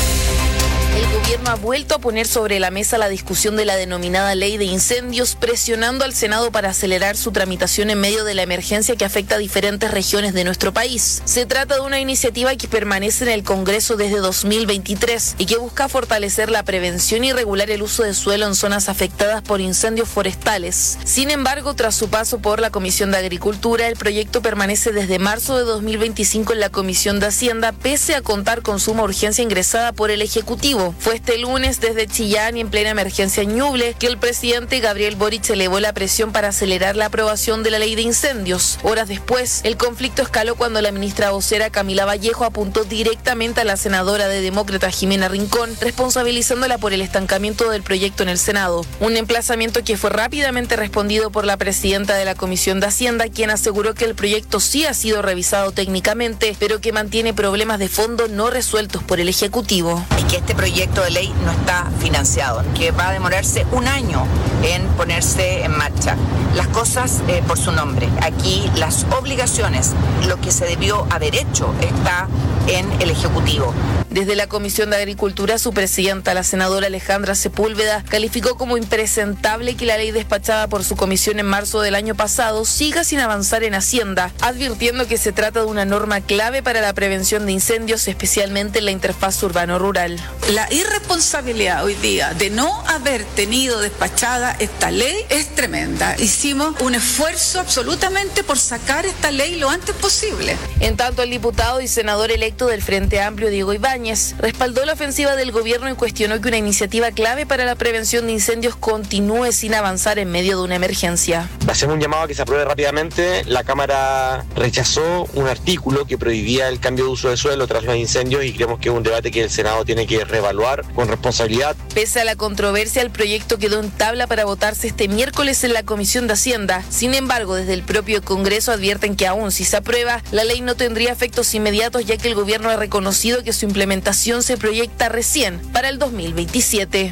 El gobierno ha vuelto a poner sobre la mesa la discusión de la denominada ley de incendios, presionando al Senado para acelerar su tramitación en medio de la emergencia que afecta a diferentes regiones de nuestro país. Se trata de una iniciativa que permanece en el Congreso desde dos mil veintitrés y que busca fortalecer la prevención y regular el uso de suelo en zonas afectadas por incendios forestales. Sin embargo, tras su paso por la Comisión de Agricultura, el proyecto permanece desde marzo de dos mil veinticinco en la Comisión de Hacienda, pese a contar con suma urgencia ingresada por el Ejecutivo. Fue este lunes desde Chillán y en plena emergencia en Ñuble que el presidente Gabriel Boric elevó la presión para acelerar la aprobación de la ley de incendios. Horas después, el conflicto escaló cuando la ministra vocera Camila Vallejo apuntó directamente a la senadora de Demócrata Jimena Rincón, responsabilizándola por el estancamiento del proyecto en el Senado. Un emplazamiento que fue rápidamente respondido por la presidenta de la Comisión de Hacienda, quien aseguró que el proyecto sí ha sido revisado técnicamente, pero que mantiene problemas de fondo no resueltos por el Ejecutivo. Y que este proyecto proyecto de ley no está financiado, que va a demorarse un año en ponerse en marcha. Las cosas eh, por su nombre. Aquí las obligaciones, lo que se debió haber hecho, está en el Ejecutivo. Desde la Comisión de Agricultura, su presidenta, la senadora Alejandra Sepúlveda, calificó como impresentable que la ley despachada por su comisión en marzo del año pasado siga sin avanzar en Hacienda, advirtiendo que se trata de una norma clave para la prevención de incendios, especialmente en la interfaz urbano-rural. La irresponsabilidad hoy día de no haber tenido despachada esta ley es tremenda. Hicimos un esfuerzo absolutamente por sacar esta ley lo antes posible. En tanto, el diputado y senador electo del Frente Amplio, Diego Ibáñez, respaldó la ofensiva del gobierno y cuestionó que una iniciativa clave para la prevención de incendios continúe sin avanzar en medio de una emergencia. Hacemos un llamado a que se apruebe rápidamente. La Cámara rechazó un artículo que prohibía el cambio de uso de suelo tras los incendios y creemos que es un debate que el Senado tiene que reevaluar con responsabilidad. Pese a la controversia, el proyecto quedó en tabla para votarse este miércoles en la Comisión de Hacienda. Sin embargo, desde el propio Congreso advierten que aún si se aprueba, la ley no tendría efectos inmediatos, ya que el gobierno ha reconocido que su implementación se proyecta recién para el dos mil veintisiete.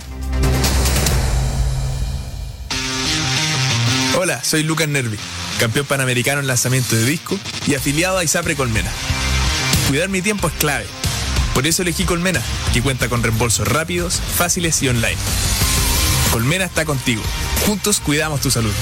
Hola, soy Lucas Nervi, campeón panamericano en lanzamiento de disco y afiliado a ISAPRE Colmena. Cuidar mi tiempo es clave. Por eso elegí Colmena, que cuenta con reembolsos rápidos, fáciles y online. Colmena está contigo. Juntos cuidamos tu salud.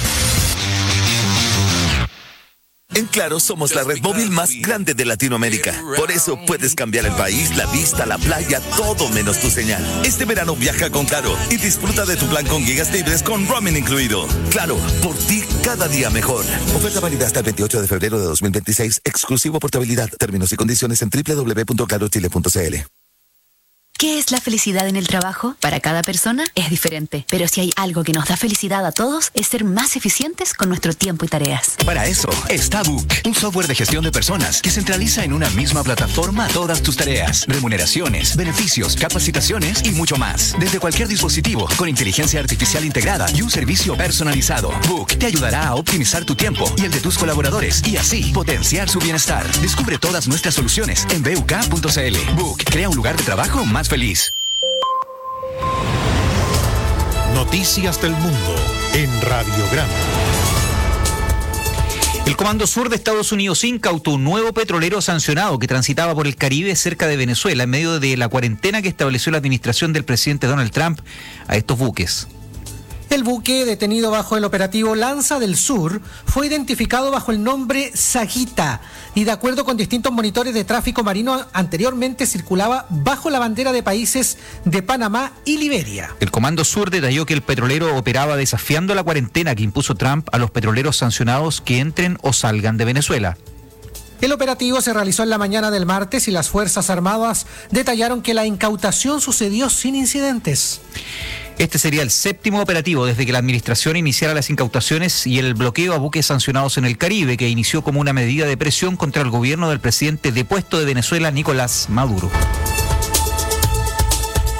En Claro somos la red móvil más grande de Latinoamérica. Por eso puedes cambiar el país, la vista, la playa, todo menos tu señal. Este verano viaja con Claro y disfruta de tu plan con gigas libres con roaming incluido. Claro, por ti cada día mejor. Oferta válida hasta el veintiocho de febrero de dos mil veintiséis. Exclusivo portabilidad. Términos y condiciones en doble u doble u doble u punto claro chile punto c l. ¿Qué es la felicidad en el trabajo? Para cada persona es diferente, pero si hay algo que nos da felicidad a todos es ser más eficientes con nuestro tiempo y tareas. Para eso está Book, un software de gestión de personas que centraliza en una misma plataforma todas tus tareas, remuneraciones, beneficios, capacitaciones y mucho más. Desde cualquier dispositivo, con inteligencia artificial integrada y un servicio personalizado. Book te ayudará a optimizar tu tiempo y el de tus colaboradores y así potenciar su bienestar. Descubre todas nuestras soluciones en b u k punto c l. Book crea un lugar de trabajo más feliz. Noticias del mundo en Radiograma. El Comando Sur de Estados Unidos incautó un nuevo petrolero sancionado que transitaba por el Caribe cerca de Venezuela en medio de la cuarentena que estableció la administración del presidente Donald Trump a estos buques. El buque, detenido bajo el operativo Lanza del Sur, fue identificado bajo el nombre Saguita y, de acuerdo con distintos monitores de tráfico marino, anteriormente circulaba bajo la bandera de países de Panamá y Liberia. El Comando Sur detalló que el petrolero operaba desafiando la cuarentena que impuso Trump a los petroleros sancionados que entren o salgan de Venezuela. El operativo se realizó en la mañana del martes y las Fuerzas Armadas detallaron que la incautación sucedió sin incidentes. Este sería el séptimo operativo desde que la administración iniciara las incautaciones y el bloqueo a buques sancionados en el Caribe, que inició como una medida de presión contra el gobierno del presidente depuesto de Venezuela, Nicolás Maduro.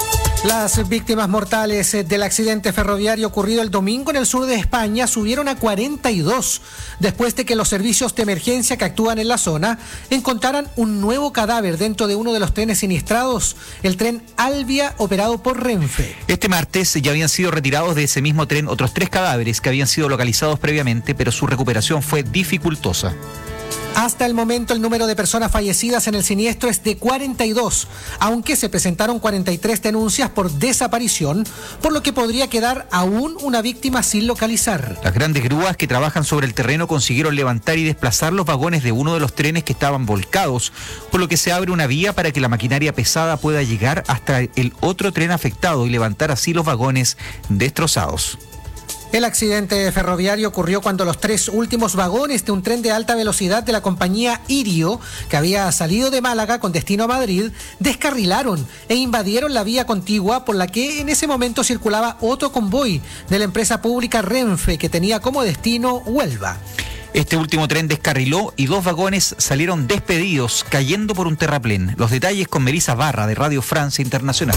Las víctimas mortales del accidente ferroviario ocurrido el domingo en el sur de España subieron a cuarenta y dos, después de que los servicios de emergencia que actúan en la zona encontraran un nuevo cadáver dentro de uno de los trenes siniestrados, el tren Alvia, operado por Renfe. Este martes ya habían sido retirados de ese mismo tren otros tres cadáveres que habían sido localizados previamente, pero su recuperación fue dificultosa. Hasta el momento el número de personas fallecidas en el siniestro es de cuarenta y dos, aunque se presentaron cuarenta y tres denuncias por desaparición, por lo que podría quedar aún una víctima sin localizar. Las grandes grúas que trabajan sobre el terreno consiguieron levantar y desplazar los vagones de uno de los trenes que estaban volcados, por lo que se abre una vía para que la maquinaria pesada pueda llegar hasta el otro tren afectado y levantar así los vagones destrozados. El accidente ferroviario ocurrió cuando los tres últimos vagones de un tren de alta velocidad de la compañía Irio, que había salido de Málaga con destino a Madrid, descarrilaron e invadieron la vía contigua por la que en ese momento circulaba otro convoy de la empresa pública Renfe, que tenía como destino Huelva. Este último tren descarriló y dos vagones salieron despedidos, cayendo por un terraplén. Los detalles con Melissa Barra, de Radio Francia Internacional.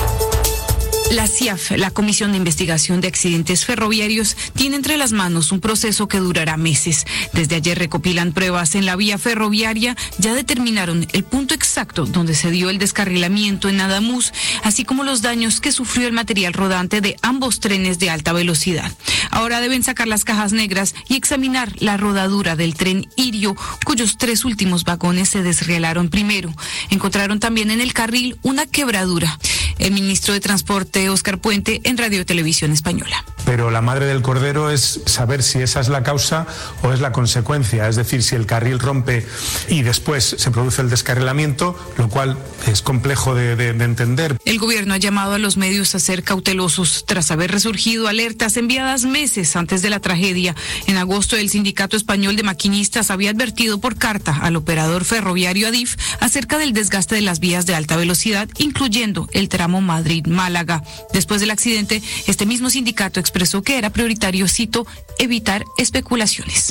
La C I A F, la Comisión de Investigación de Accidentes Ferroviarios, tiene entre las manos un proceso que durará meses. Desde ayer recopilan pruebas en la vía ferroviaria, ya determinaron el punto exacto donde se dio el descarrilamiento en Ademuz, así como los daños que sufrió el material rodante de ambos trenes de alta velocidad. Ahora deben sacar las cajas negras y examinar la rodadura del tren Irio, cuyos tres últimos vagones se desrielaron primero. Encontraron también en el carril una quebradura. El ministro de Transporte, Óscar Puente, en Radio Televisión Española. Pero la madre del cordero es saber si esa es la causa o es la consecuencia, es decir, si el carril rompe y después se produce el descarrilamiento, lo cual es complejo de, de, de entender. El gobierno ha llamado a los medios a ser cautelosos tras haber resurgido alertas enviadas meses antes de la tragedia. En agosto, el Sindicato Español de Maquinistas había advertido por carta al operador ferroviario Adif acerca del desgaste de las vías de alta velocidad, incluyendo el tramo Madrid-Málaga. Después del accidente, este mismo sindicato expresó que era prioritario, cito, evitar especulaciones.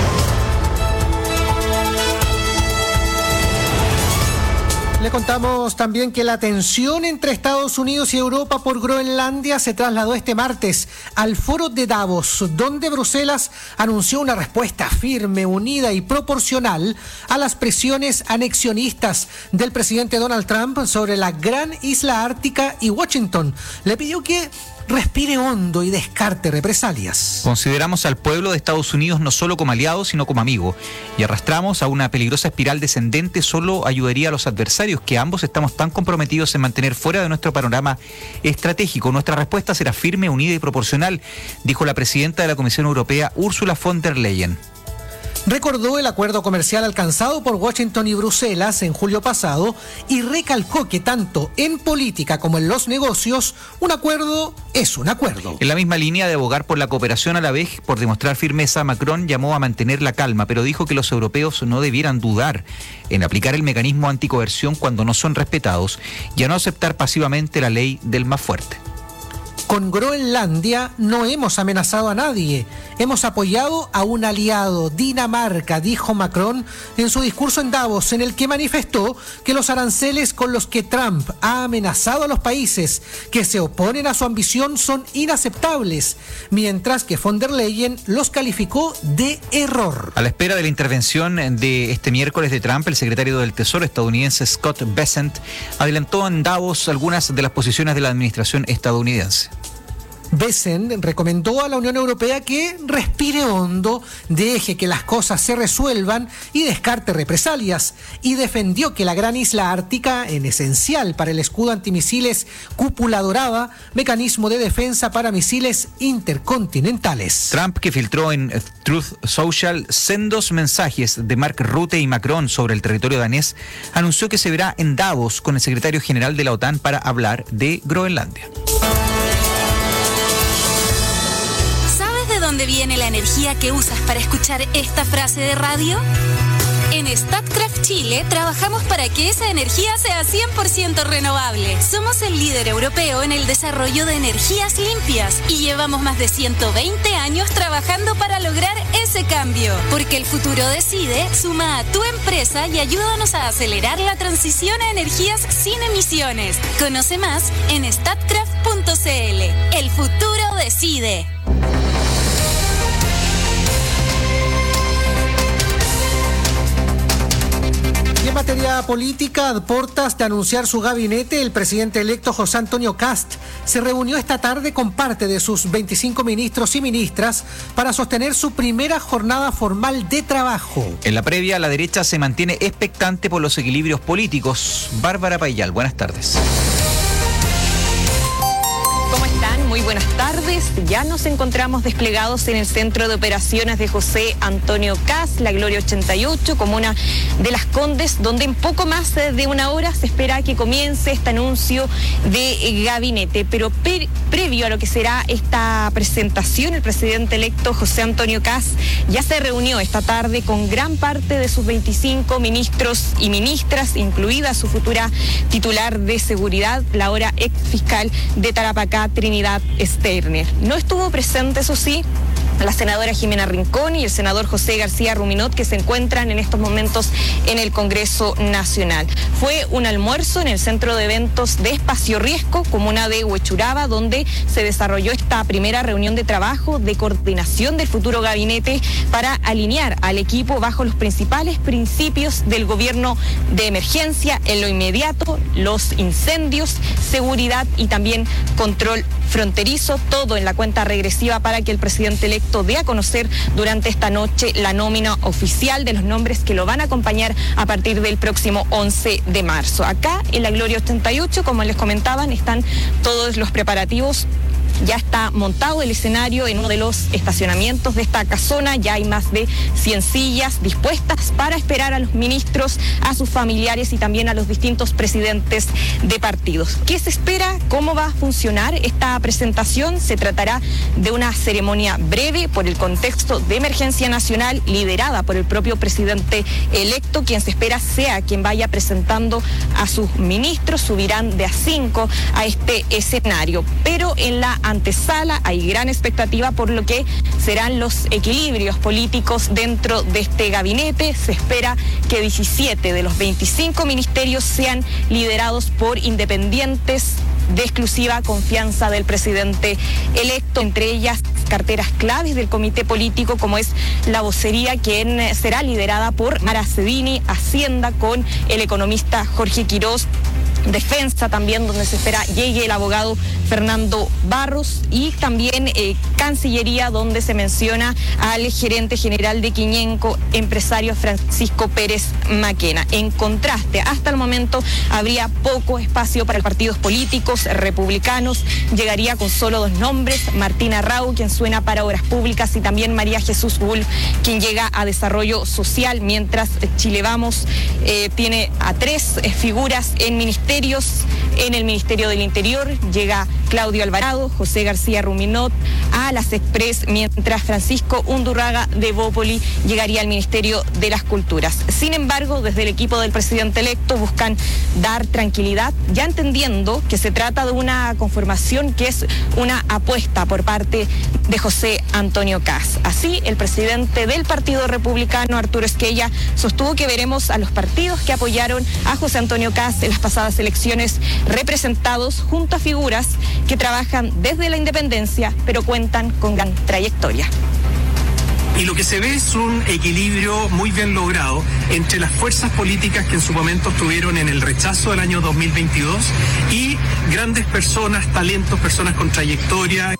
Le contamos también que la tensión entre Estados Unidos y Europa por Groenlandia se trasladó este martes al foro de Davos, donde Bruselas anunció una respuesta firme, unida y proporcional a las presiones anexionistas del presidente Donald Trump sobre la gran isla ártica, y Washington le pidió que respire hondo y descarte represalias. Consideramos al pueblo de Estados Unidos no solo como aliado, sino como amigo, y arrastramos a una peligrosa espiral descendente solo ayudaría a los adversarios, que ambos estamos tan comprometidos en mantener fuera de nuestro panorama estratégico. Nuestra respuesta será firme, unida y proporcional, dijo la presidenta de la Comisión Europea, Ursula von der Leyen. Recordó el acuerdo comercial alcanzado por Washington y Bruselas en julio pasado y recalcó que tanto en política como en los negocios, un acuerdo es un acuerdo. En la misma línea de abogar por la cooperación a la vez, por demostrar firmeza, Macron llamó a mantener la calma, pero dijo que los europeos no debieran dudar en aplicar el mecanismo anticoerción cuando no son respetados y a no aceptar pasivamente la ley del más fuerte. Con Groenlandia no hemos amenazado a nadie, hemos apoyado a un aliado, Dinamarca, dijo Macron en su discurso en Davos, en el que manifestó que los aranceles con los que Trump ha amenazado a los países que se oponen a su ambición son inaceptables, mientras que von der Leyen los calificó de error. A la espera de la intervención de este miércoles de Trump, el secretario del Tesoro estadounidense Scott Bessent adelantó en Davos algunas de las posiciones de la administración estadounidense. Bessent recomendó a la Unión Europea que respire hondo, deje que las cosas se resuelvan y descarte represalias, y defendió que la gran isla ártica, en esencial para el escudo antimisiles Cúpula Dorada, mecanismo de defensa para misiles intercontinentales. Trump, que filtró en Truth Social sendos mensajes de Mark Rutte y Macron sobre el territorio danés, anunció que se verá en Davos con el secretario general de la OTAN para hablar de Groenlandia. ¿De dónde viene la energía que usas para escuchar esta frase de radio? En Statkraft Chile trabajamos para que esa energía sea cien por ciento renovable. Somos el líder europeo en el desarrollo de energías limpias y llevamos más de ciento veinte años trabajando para lograr ese cambio. Porque el futuro decide, suma a tu empresa y ayúdanos a acelerar la transición a energías sin emisiones. Conoce más en statkraft punto cl. punto c l. El futuro decide. Y en materia política, a portas de anunciar su gabinete, el presidente electo José Antonio Kast se reunió esta tarde con parte de sus veinticinco ministros y ministras para sostener su primera jornada formal de trabajo. En la previa, la derecha se mantiene expectante por los equilibrios políticos. Bárbara Payal, buenas tardes. ¿Cómo están? Muy buenas tardes. Ya nos encontramos desplegados en el Centro de Operaciones de José Antonio Kast, La Gloria ochenta y ocho, comuna de Las Condes, donde en poco más de una hora se espera que comience este anuncio de gabinete. Pero pre previo a lo que será esta presentación, el presidente electo José Antonio Kast ya se reunió esta tarde con gran parte de sus veinticinco ministros y ministras, incluida su futura titular de seguridad, la ahora ex fiscal de Tarapacá, Trinidad Sterner. No estuvo presente, eso sí, la senadora Jimena Rincón y el senador José García Ruminot, que se encuentran en estos momentos en el Congreso Nacional. Fue un almuerzo en el centro de eventos de Espacio Riesgo, comuna de Huechuraba, donde se desarrolló esta primera reunión de trabajo de coordinación del futuro gabinete para alinear al equipo bajo los principales principios del gobierno de emergencia en lo inmediato, los incendios, seguridad y también control fronterizo, todo en la cuenta regresiva para que el presidente electo dé a conocer durante esta noche la nómina oficial de los nombres que lo van a acompañar a partir del próximo once de marzo. Acá en La Gloria ochenta y ocho, como les comentaban, están todos los preparativos. Ya está montado el escenario en uno de los estacionamientos de esta casona. Ya hay más de cien sillas dispuestas para esperar a los ministros, a sus familiares y también a los distintos presidentes de partidos. ¿Qué se espera? ¿Cómo va a funcionar esta presentación? Se tratará de una ceremonia breve por el contexto de emergencia nacional, liderada por el propio presidente electo, quien se espera sea quien vaya presentando a sus ministros. Subirán de a cinco a este escenario, pero en la antesala hay gran expectativa por lo que serán los equilibrios políticos dentro de este gabinete. Se espera que diecisiete de los veinticinco ministerios sean liderados por independientes de exclusiva confianza del presidente electo, entre ellas carteras claves del comité político, como es la vocería, quien será liderada por Mara Cedini, Hacienda con el economista Jorge Quirós, Defensa también, donde se espera llegue el abogado Fernando Barros, y también eh, Cancillería, donde se menciona al gerente general de Quiñenco, empresario Francisco Pérez Maquena. En contraste, hasta el momento habría poco espacio para partidos políticos republicanos. Llegaría con solo dos nombres: Martina Rau, quien suena para Obras Públicas, y también María Jesús Bull, quien llega a Desarrollo Social, mientras Chile Vamos eh, tiene a tres eh, figuras en ministerio. En el Ministerio del Interior llega Claudio Alvarado, José García Ruminot a las Express, mientras Francisco Undurraga de Bópoli llegaría al Ministerio de las Culturas. Sin embargo, desde el equipo del presidente electo buscan dar tranquilidad, ya entendiendo que se trata de una conformación que es una apuesta por parte de José Antonio Kast. Así, el presidente del Partido Republicano, Arturo Esquella, sostuvo que veremos a los partidos que apoyaron a José Antonio Kast en las pasadas elecciones representados junto a figuras que trabajan desde la independencia, pero cuentan con gran trayectoria. Y lo que se ve es un equilibrio muy bien logrado entre las fuerzas políticas que en su momento estuvieron en el rechazo del año dos mil veintidós y grandes personas, talentos, personas con trayectoria.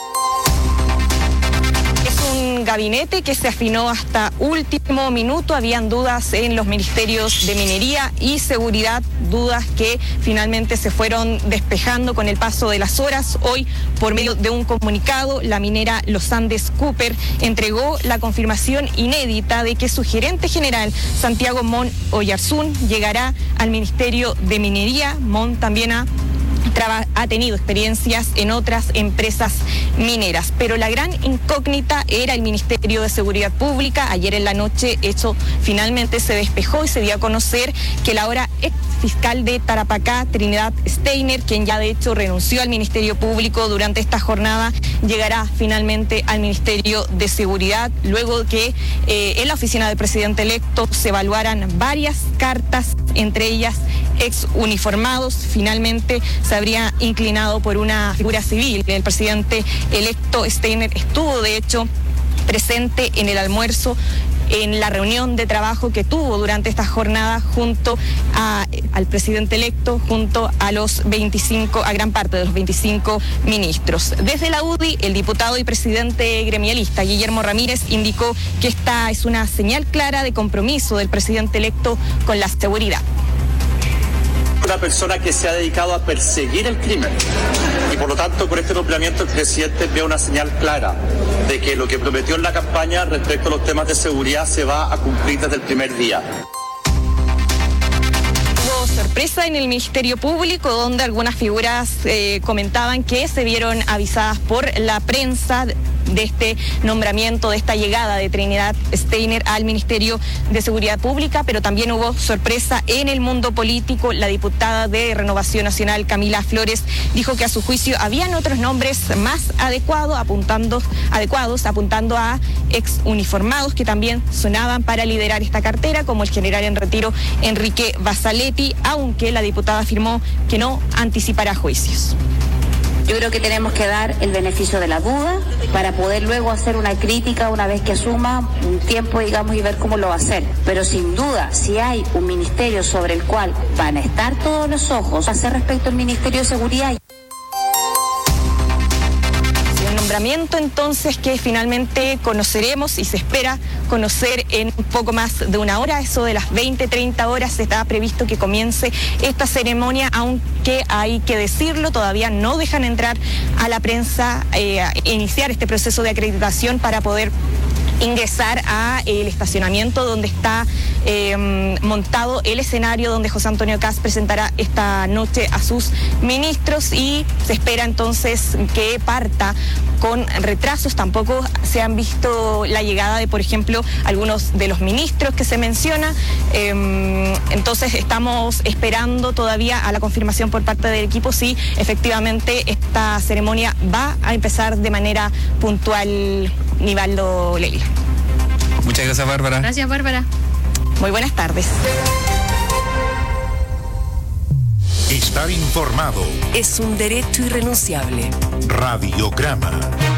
Gabinete que se afinó hasta último minuto. Habían dudas en los ministerios de Minería y Seguridad, dudas que finalmente se fueron despejando con el paso de las horas. Hoy, por medio de un comunicado, la minera Los Andes Cooper entregó la confirmación inédita de que su gerente general, Santiago Mon Oyarzún, llegará al Ministerio de Minería. Mon también ha ha tenido experiencias en otras empresas mineras, pero la gran incógnita era el Ministerio de Seguridad Pública. Ayer en la noche eso finalmente se despejó y se dio a conocer que la ahora ex fiscal de Tarapacá, Trinidad Steiner, quien ya de hecho renunció al Ministerio Público durante esta jornada, llegará finalmente al Ministerio de Seguridad, luego de que eh, en la oficina del presidente electo se evaluaran varias cartas, entre ellas ex uniformados. Finalmente se habría inclinado por una figura civil. El presidente electo Steiner estuvo de hecho presente en el almuerzo, en la reunión de trabajo que tuvo durante esta jornada junto a, al presidente electo, junto a los veinticinco, a gran parte de los veinticinco ministros. Desde la U D I, el diputado y presidente gremialista Guillermo Ramírez indicó que esta es una señal clara de compromiso del presidente electo con la seguridad. Una persona que se ha dedicado a perseguir el crimen y por lo tanto con este nombramiento el presidente ve una señal clara de que lo que prometió en la campaña respecto a los temas de seguridad se va a cumplir desde el primer día. Hubo sorpresa en el Ministerio Público, donde algunas figuras eh, comentaban que se vieron avisadas por la prensa de este nombramiento, de esta llegada de Trinidad Steiner al Ministerio de Seguridad Pública, pero también hubo sorpresa en el mundo político. La diputada de Renovación Nacional, Camila Flores, dijo que a su juicio habían otros nombres más adecuados, apuntando, adecuados, apuntando a ex uniformados que también sonaban para liderar esta cartera, como el general en retiro Enrique Basaletti, aunque la diputada afirmó que no anticipará juicios. Yo creo que tenemos que dar el beneficio de la duda para poder luego hacer una crítica una vez que asuma un tiempo, digamos, y ver cómo lo va a hacer. Pero sin duda, si hay un ministerio sobre el cual van a estar todos los ojos, hacer respecto al Ministerio de Seguridad. Nombramiento entonces que finalmente conoceremos y se espera conocer en un poco más de una hora, eso de las veinte, treinta horas está previsto que comience esta ceremonia, aunque hay que decirlo, todavía no dejan entrar a la prensa eh, a iniciar este proceso de acreditación para poder ingresar a el estacionamiento donde está eh, montado el escenario donde José Antonio Kast presentará esta noche a sus ministros, y se espera entonces que parta con retrasos. Tampoco se han visto la llegada de, por ejemplo, algunos de los ministros que se menciona. Eh, entonces estamos esperando todavía a la confirmación por parte del equipo si efectivamente esta ceremonia va a empezar de manera puntual. Nivaldo Leila. Muchas gracias, Bárbara. Gracias, Bárbara. Muy buenas tardes. Estar informado es un derecho irrenunciable. Radiograma.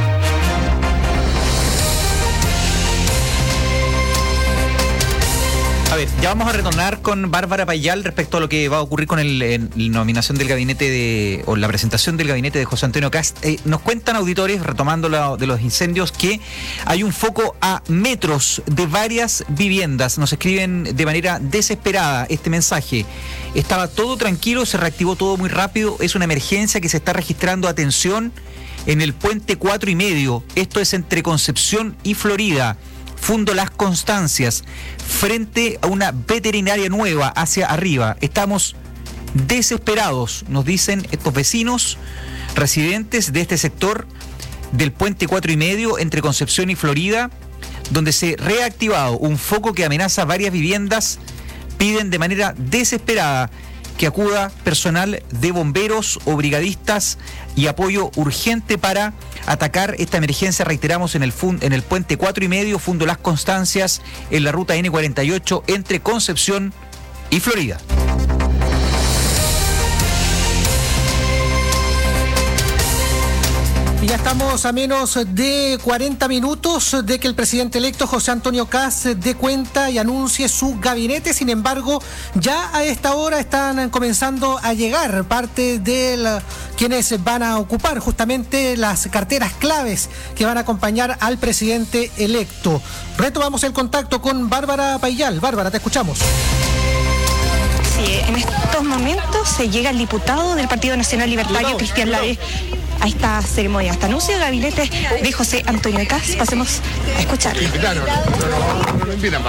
A ver, ya vamos a retornar con Bárbara Payal respecto a lo que va a ocurrir con el, el, la nominación del gabinete de, o la presentación del gabinete de José Antonio Kast. Eh, nos cuentan auditores, retomando lo de los incendios, que hay un foco a metros de varias viviendas. Nos escriben de manera desesperada este mensaje. Estaba todo tranquilo, se reactivó todo muy rápido. Es una emergencia que se está registrando, atención, en el puente cuatro y medio. Esto es entre Concepción y Florida. Fundo Las Constancias, frente a una veterinaria nueva hacia arriba. Estamos desesperados, nos dicen estos vecinos residentes de este sector del puente cuatro y medio entre Concepción y Florida, donde se ha reactivado un foco que amenaza varias viviendas. Piden de manera desesperada que acuda personal de bomberos o brigadistas y apoyo urgente para atacar esta emergencia. Reiteramos, en el, fun, en el puente cuatro y medio, Fundo Las Constancias, en la ruta ene cuarenta y ocho entre Concepción y Florida. Y ya estamos a menos de cuarenta minutos de que el presidente electo José Antonio Kast dé cuenta y anuncie su gabinete. Sin embargo, ya a esta hora están comenzando a llegar parte de la, quienes van a ocupar justamente las carteras claves que van a acompañar al presidente electo. Retomamos el contacto con Bárbara Payal. Bárbara, te escuchamos. Sí, en estos momentos se llega el diputado del Partido Nacional Libertario, Cristian Lade. a esta ceremonia, a este anuncio de gabinete de José Antonio Kast. Pasemos a escucharlo. No me invitan,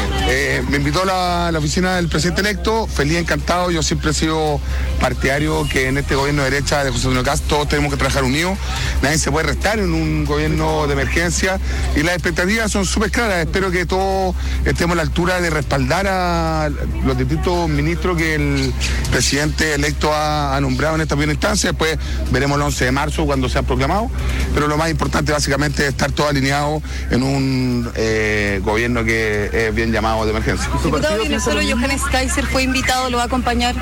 eh, me invitó la, la oficina del presidente electo, feliz, encantado. Yo siempre he sido partidario que en este gobierno de derecha de José Antonio Kast todos tenemos que trabajar unidos, nadie se puede restar en un gobierno de emergencia y las expectativas son súper claras. Espero que todos estemos a la altura de respaldar a los distintos ministros que el presidente electo ha, ha nombrado en esta primera instancia. Después veremos el once de marzo cuando sea proclamado, pero lo más importante básicamente es estar todos alineados en un eh, gobierno que es bien llamado de emergencia. Diputado, ¿no solo Johannes Kaiser fue invitado, lo va a acompañar?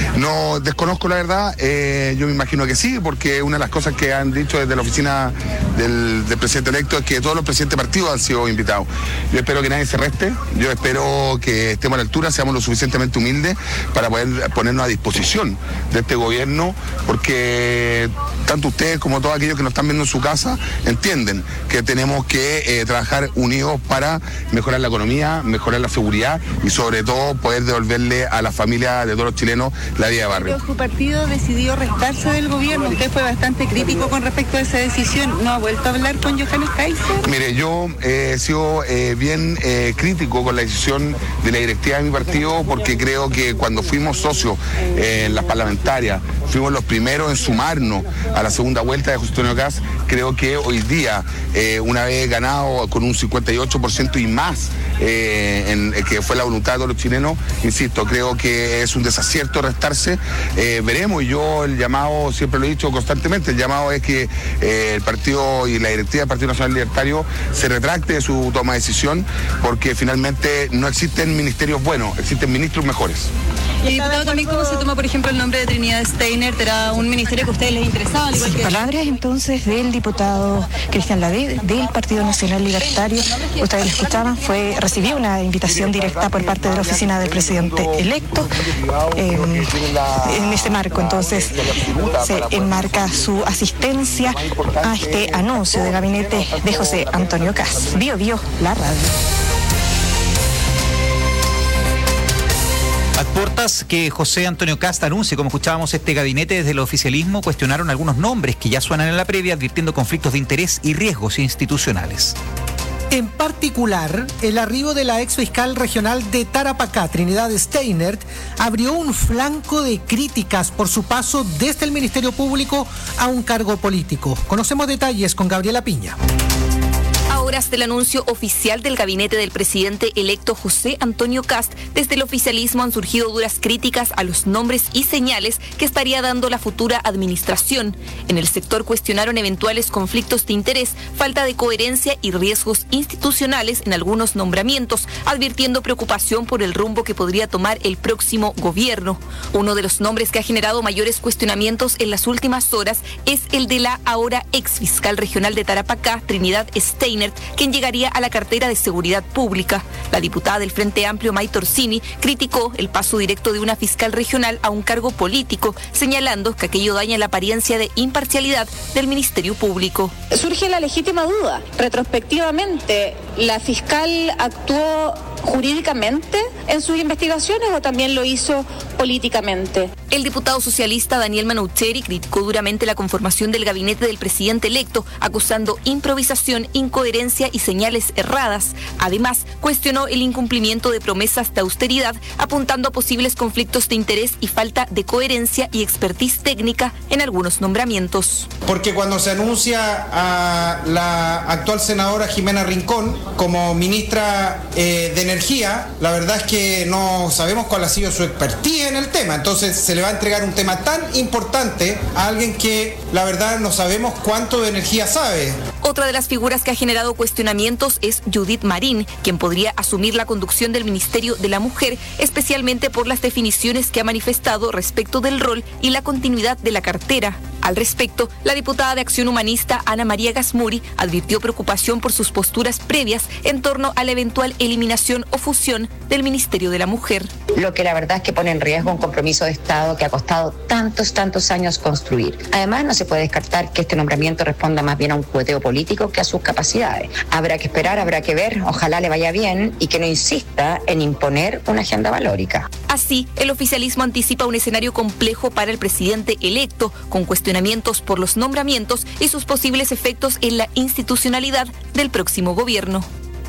No desconozco la verdad, eh, yo me imagino que sí, porque una de las cosas que han dicho desde la oficina del, del presidente electo es que todos los presidentes de partidos han sido invitados. Yo espero que nadie se reste, yo espero que estemos a la altura, seamos lo suficientemente humildes para poder ponernos a disposición de este gobierno, porque tanto ustedes como todos aquellos que nos están viendo en su casa entienden que tenemos que eh, trabajar unidos para mejorar la economía, mejorar la seguridad y sobre todo poder devolverle a la familia de todos los chilenos la vida de barrio. Pero su partido decidió restarse del gobierno, usted fue bastante crítico con respecto a esa decisión, ¿no ha vuelto a hablar con Johannes Kaiser? Mire, yo eh, he sido eh, bien eh, crítico con la decisión de la directiva de mi partido, porque creo que cuando fuimos socios eh, en las parlamentarias, fuimos los primeros en sumarnos a la segunda vuelta de José Antonio Kast. Creo que hoy día, eh, una vez ganado con un cincuenta y ocho por ciento y más, eh, en, eh, que fue la voluntad de todos los chilenos, insisto, creo que es un desacierto restarse. Eh, veremos, y yo el llamado, siempre lo he dicho constantemente, el llamado es que eh, el partido y la directiva del Partido Nacional Libertario se retracte de su toma de decisión, porque finalmente no existen ministerios buenos, existen ministros mejores. Y diputado, también cómo se toma, por ejemplo, el nombre de Trinidad Steiner, ¿era un ministerio que a ustedes les interesaba? Al igual que... Palabras entonces del diputado Cristian Ladé del Partido Nacional Libertario. Ustedes lo escuchaban, fue, recibió una invitación directa por parte de la oficina del presidente electo. Eh, en este marco entonces se enmarca su asistencia a este anuncio de gabinete de José Antonio Kast. Bio Bio, la radio. A puertas que José Antonio Kast anuncie, como escuchábamos, este gabinete, desde el oficialismo cuestionaron algunos nombres que ya suenan en la previa, advirtiendo conflictos de interés y riesgos institucionales. En particular, el arribo de la ex fiscal regional de Tarapacá, Trinidad Steiner, abrió un flanco de críticas por su paso desde el Ministerio Público a un cargo político. Conocemos detalles con Gabriela Piña. A horas del anuncio oficial del gabinete del presidente electo José Antonio Kast, desde el oficialismo han surgido duras críticas a los nombres y señales que estaría dando la futura administración. En el sector cuestionaron eventuales conflictos de interés, falta de coherencia y riesgos institucionales en algunos nombramientos, advirtiendo preocupación por el rumbo que podría tomar el próximo gobierno. Uno de los nombres que ha generado mayores cuestionamientos en las últimas horas es el de la ahora ex fiscal regional de Tarapacá, Trinidad Steiner, quien llegaría a la cartera de Seguridad Pública. La diputada del Frente Amplio, May Torsini, criticó el paso directo de una fiscal regional a un cargo político, señalando que aquello daña la apariencia de imparcialidad del Ministerio Público. Surge la legítima duda. Retrospectivamente, ¿la fiscal actuó jurídicamente en sus investigaciones o también lo hizo políticamente? El diputado socialista Daniel Manucheri criticó duramente la conformación del gabinete del presidente electo, acusando improvisación, incoherencia y señales erradas. Además, cuestionó el incumplimiento de promesas de austeridad, apuntando a posibles conflictos de interés y falta de coherencia y expertise técnica en algunos nombramientos. Porque cuando se anuncia a la actual senadora Jimena Rincón como ministra eh, de Energía, la verdad es que no sabemos cuál ha sido su expertise en el tema, entonces se le va a entregar un tema tan importante a alguien que la verdad no sabemos cuánto de energía sabe. Otra de las figuras que ha generado cuestionamientos es Judith Marín, quien podría asumir la conducción del Ministerio de la Mujer, especialmente por las definiciones que ha manifestado respecto del rol y la continuidad de la cartera. Al respecto, la diputada de Acción Humanista, Ana María Gasmuri, advirtió preocupación por sus posturas previas en torno a la eventual eliminación o fusión del Ministerio de la Mujer. Lo que la verdad es que pone en riesgo un compromiso de Estado que ha costado tantos, tantos años construir. Además, no se puede descartar que este nombramiento responda más bien a un jugueteo político que a sus capacidades. Habrá que esperar, habrá que ver, ojalá le vaya bien y que no insista en imponer una agenda valórica. Así, el oficialismo anticipa un escenario complejo para el presidente electo, con cuestiones cuestionamientos por los nombramientos y sus posibles efectos en la institucionalidad del próximo gobierno.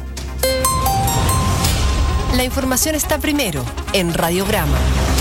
La información está primero en Radiograma.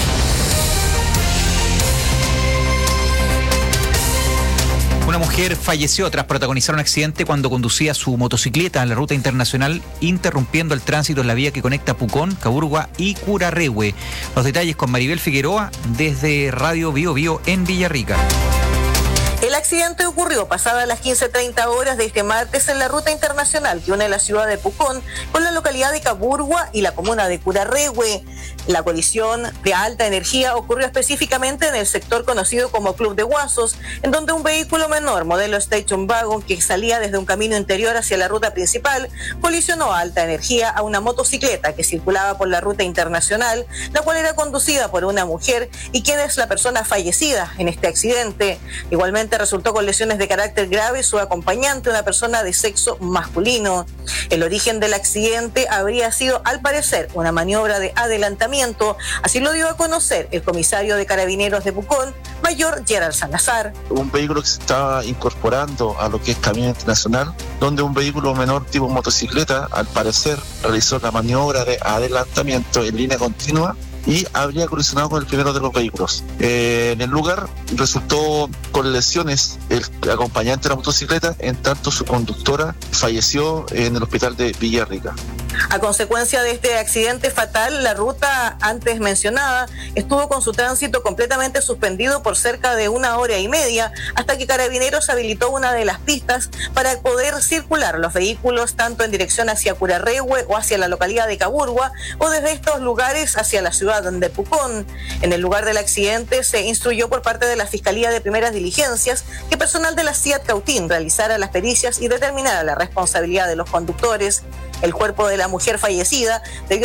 Una mujer falleció tras protagonizar un accidente cuando conducía su motocicleta en la ruta internacional, interrumpiendo el tránsito en la vía que conecta Pucón, Caburgua y Curarrehue. Los detalles con Maribel Figueroa desde Radio Bio Bio en Villarrica. El accidente ocurrió pasadas las quince treinta horas de este martes en la ruta internacional que une la ciudad de Pucón con la localidad de Caburgua y la comuna de Curarrehue. La colisión de alta energía ocurrió específicamente en el sector conocido como Club de Guasos, en donde un vehículo menor modelo Station Wagon que salía desde un camino interior hacia la ruta principal colisionó a alta energía a una motocicleta que circulaba por la ruta internacional, la cual era conducida por una mujer y quien es la persona fallecida en este accidente. Igualmente resultó con lesiones de carácter grave su acompañante, una persona de sexo masculino. El origen del accidente habría sido, al parecer, una maniobra de adelantamiento, así lo dio a conocer el comisario de Carabineros de Pucón, mayor Gerald Salazar. Un vehículo que se estaba incorporando a lo que es Camino Internacional, donde un vehículo menor tipo motocicleta, al parecer, realizó la maniobra de adelantamiento en línea continua y habría colisionado con el primero de los vehículos. Eh, en el lugar resultó con lesiones el acompañante de la motocicleta, en tanto su conductora falleció en el hospital de Villarrica. A consecuencia de este accidente fatal, la ruta antes mencionada estuvo con su tránsito completamente suspendido por cerca de una hora y media, hasta que Carabineros habilitó una de las pistas para poder circular los vehículos tanto en dirección hacia Curarrehue o hacia la localidad de Caburgua, o desde estos lugares hacia la ciudad de Pucón. En el lugar del accidente se instruyó por parte de la Fiscalía de Primeras Diligencias que personal de la C I A T Cautín realizara las pericias y determinara la responsabilidad de los conductores. El cuerpo de la mujer fallecida debió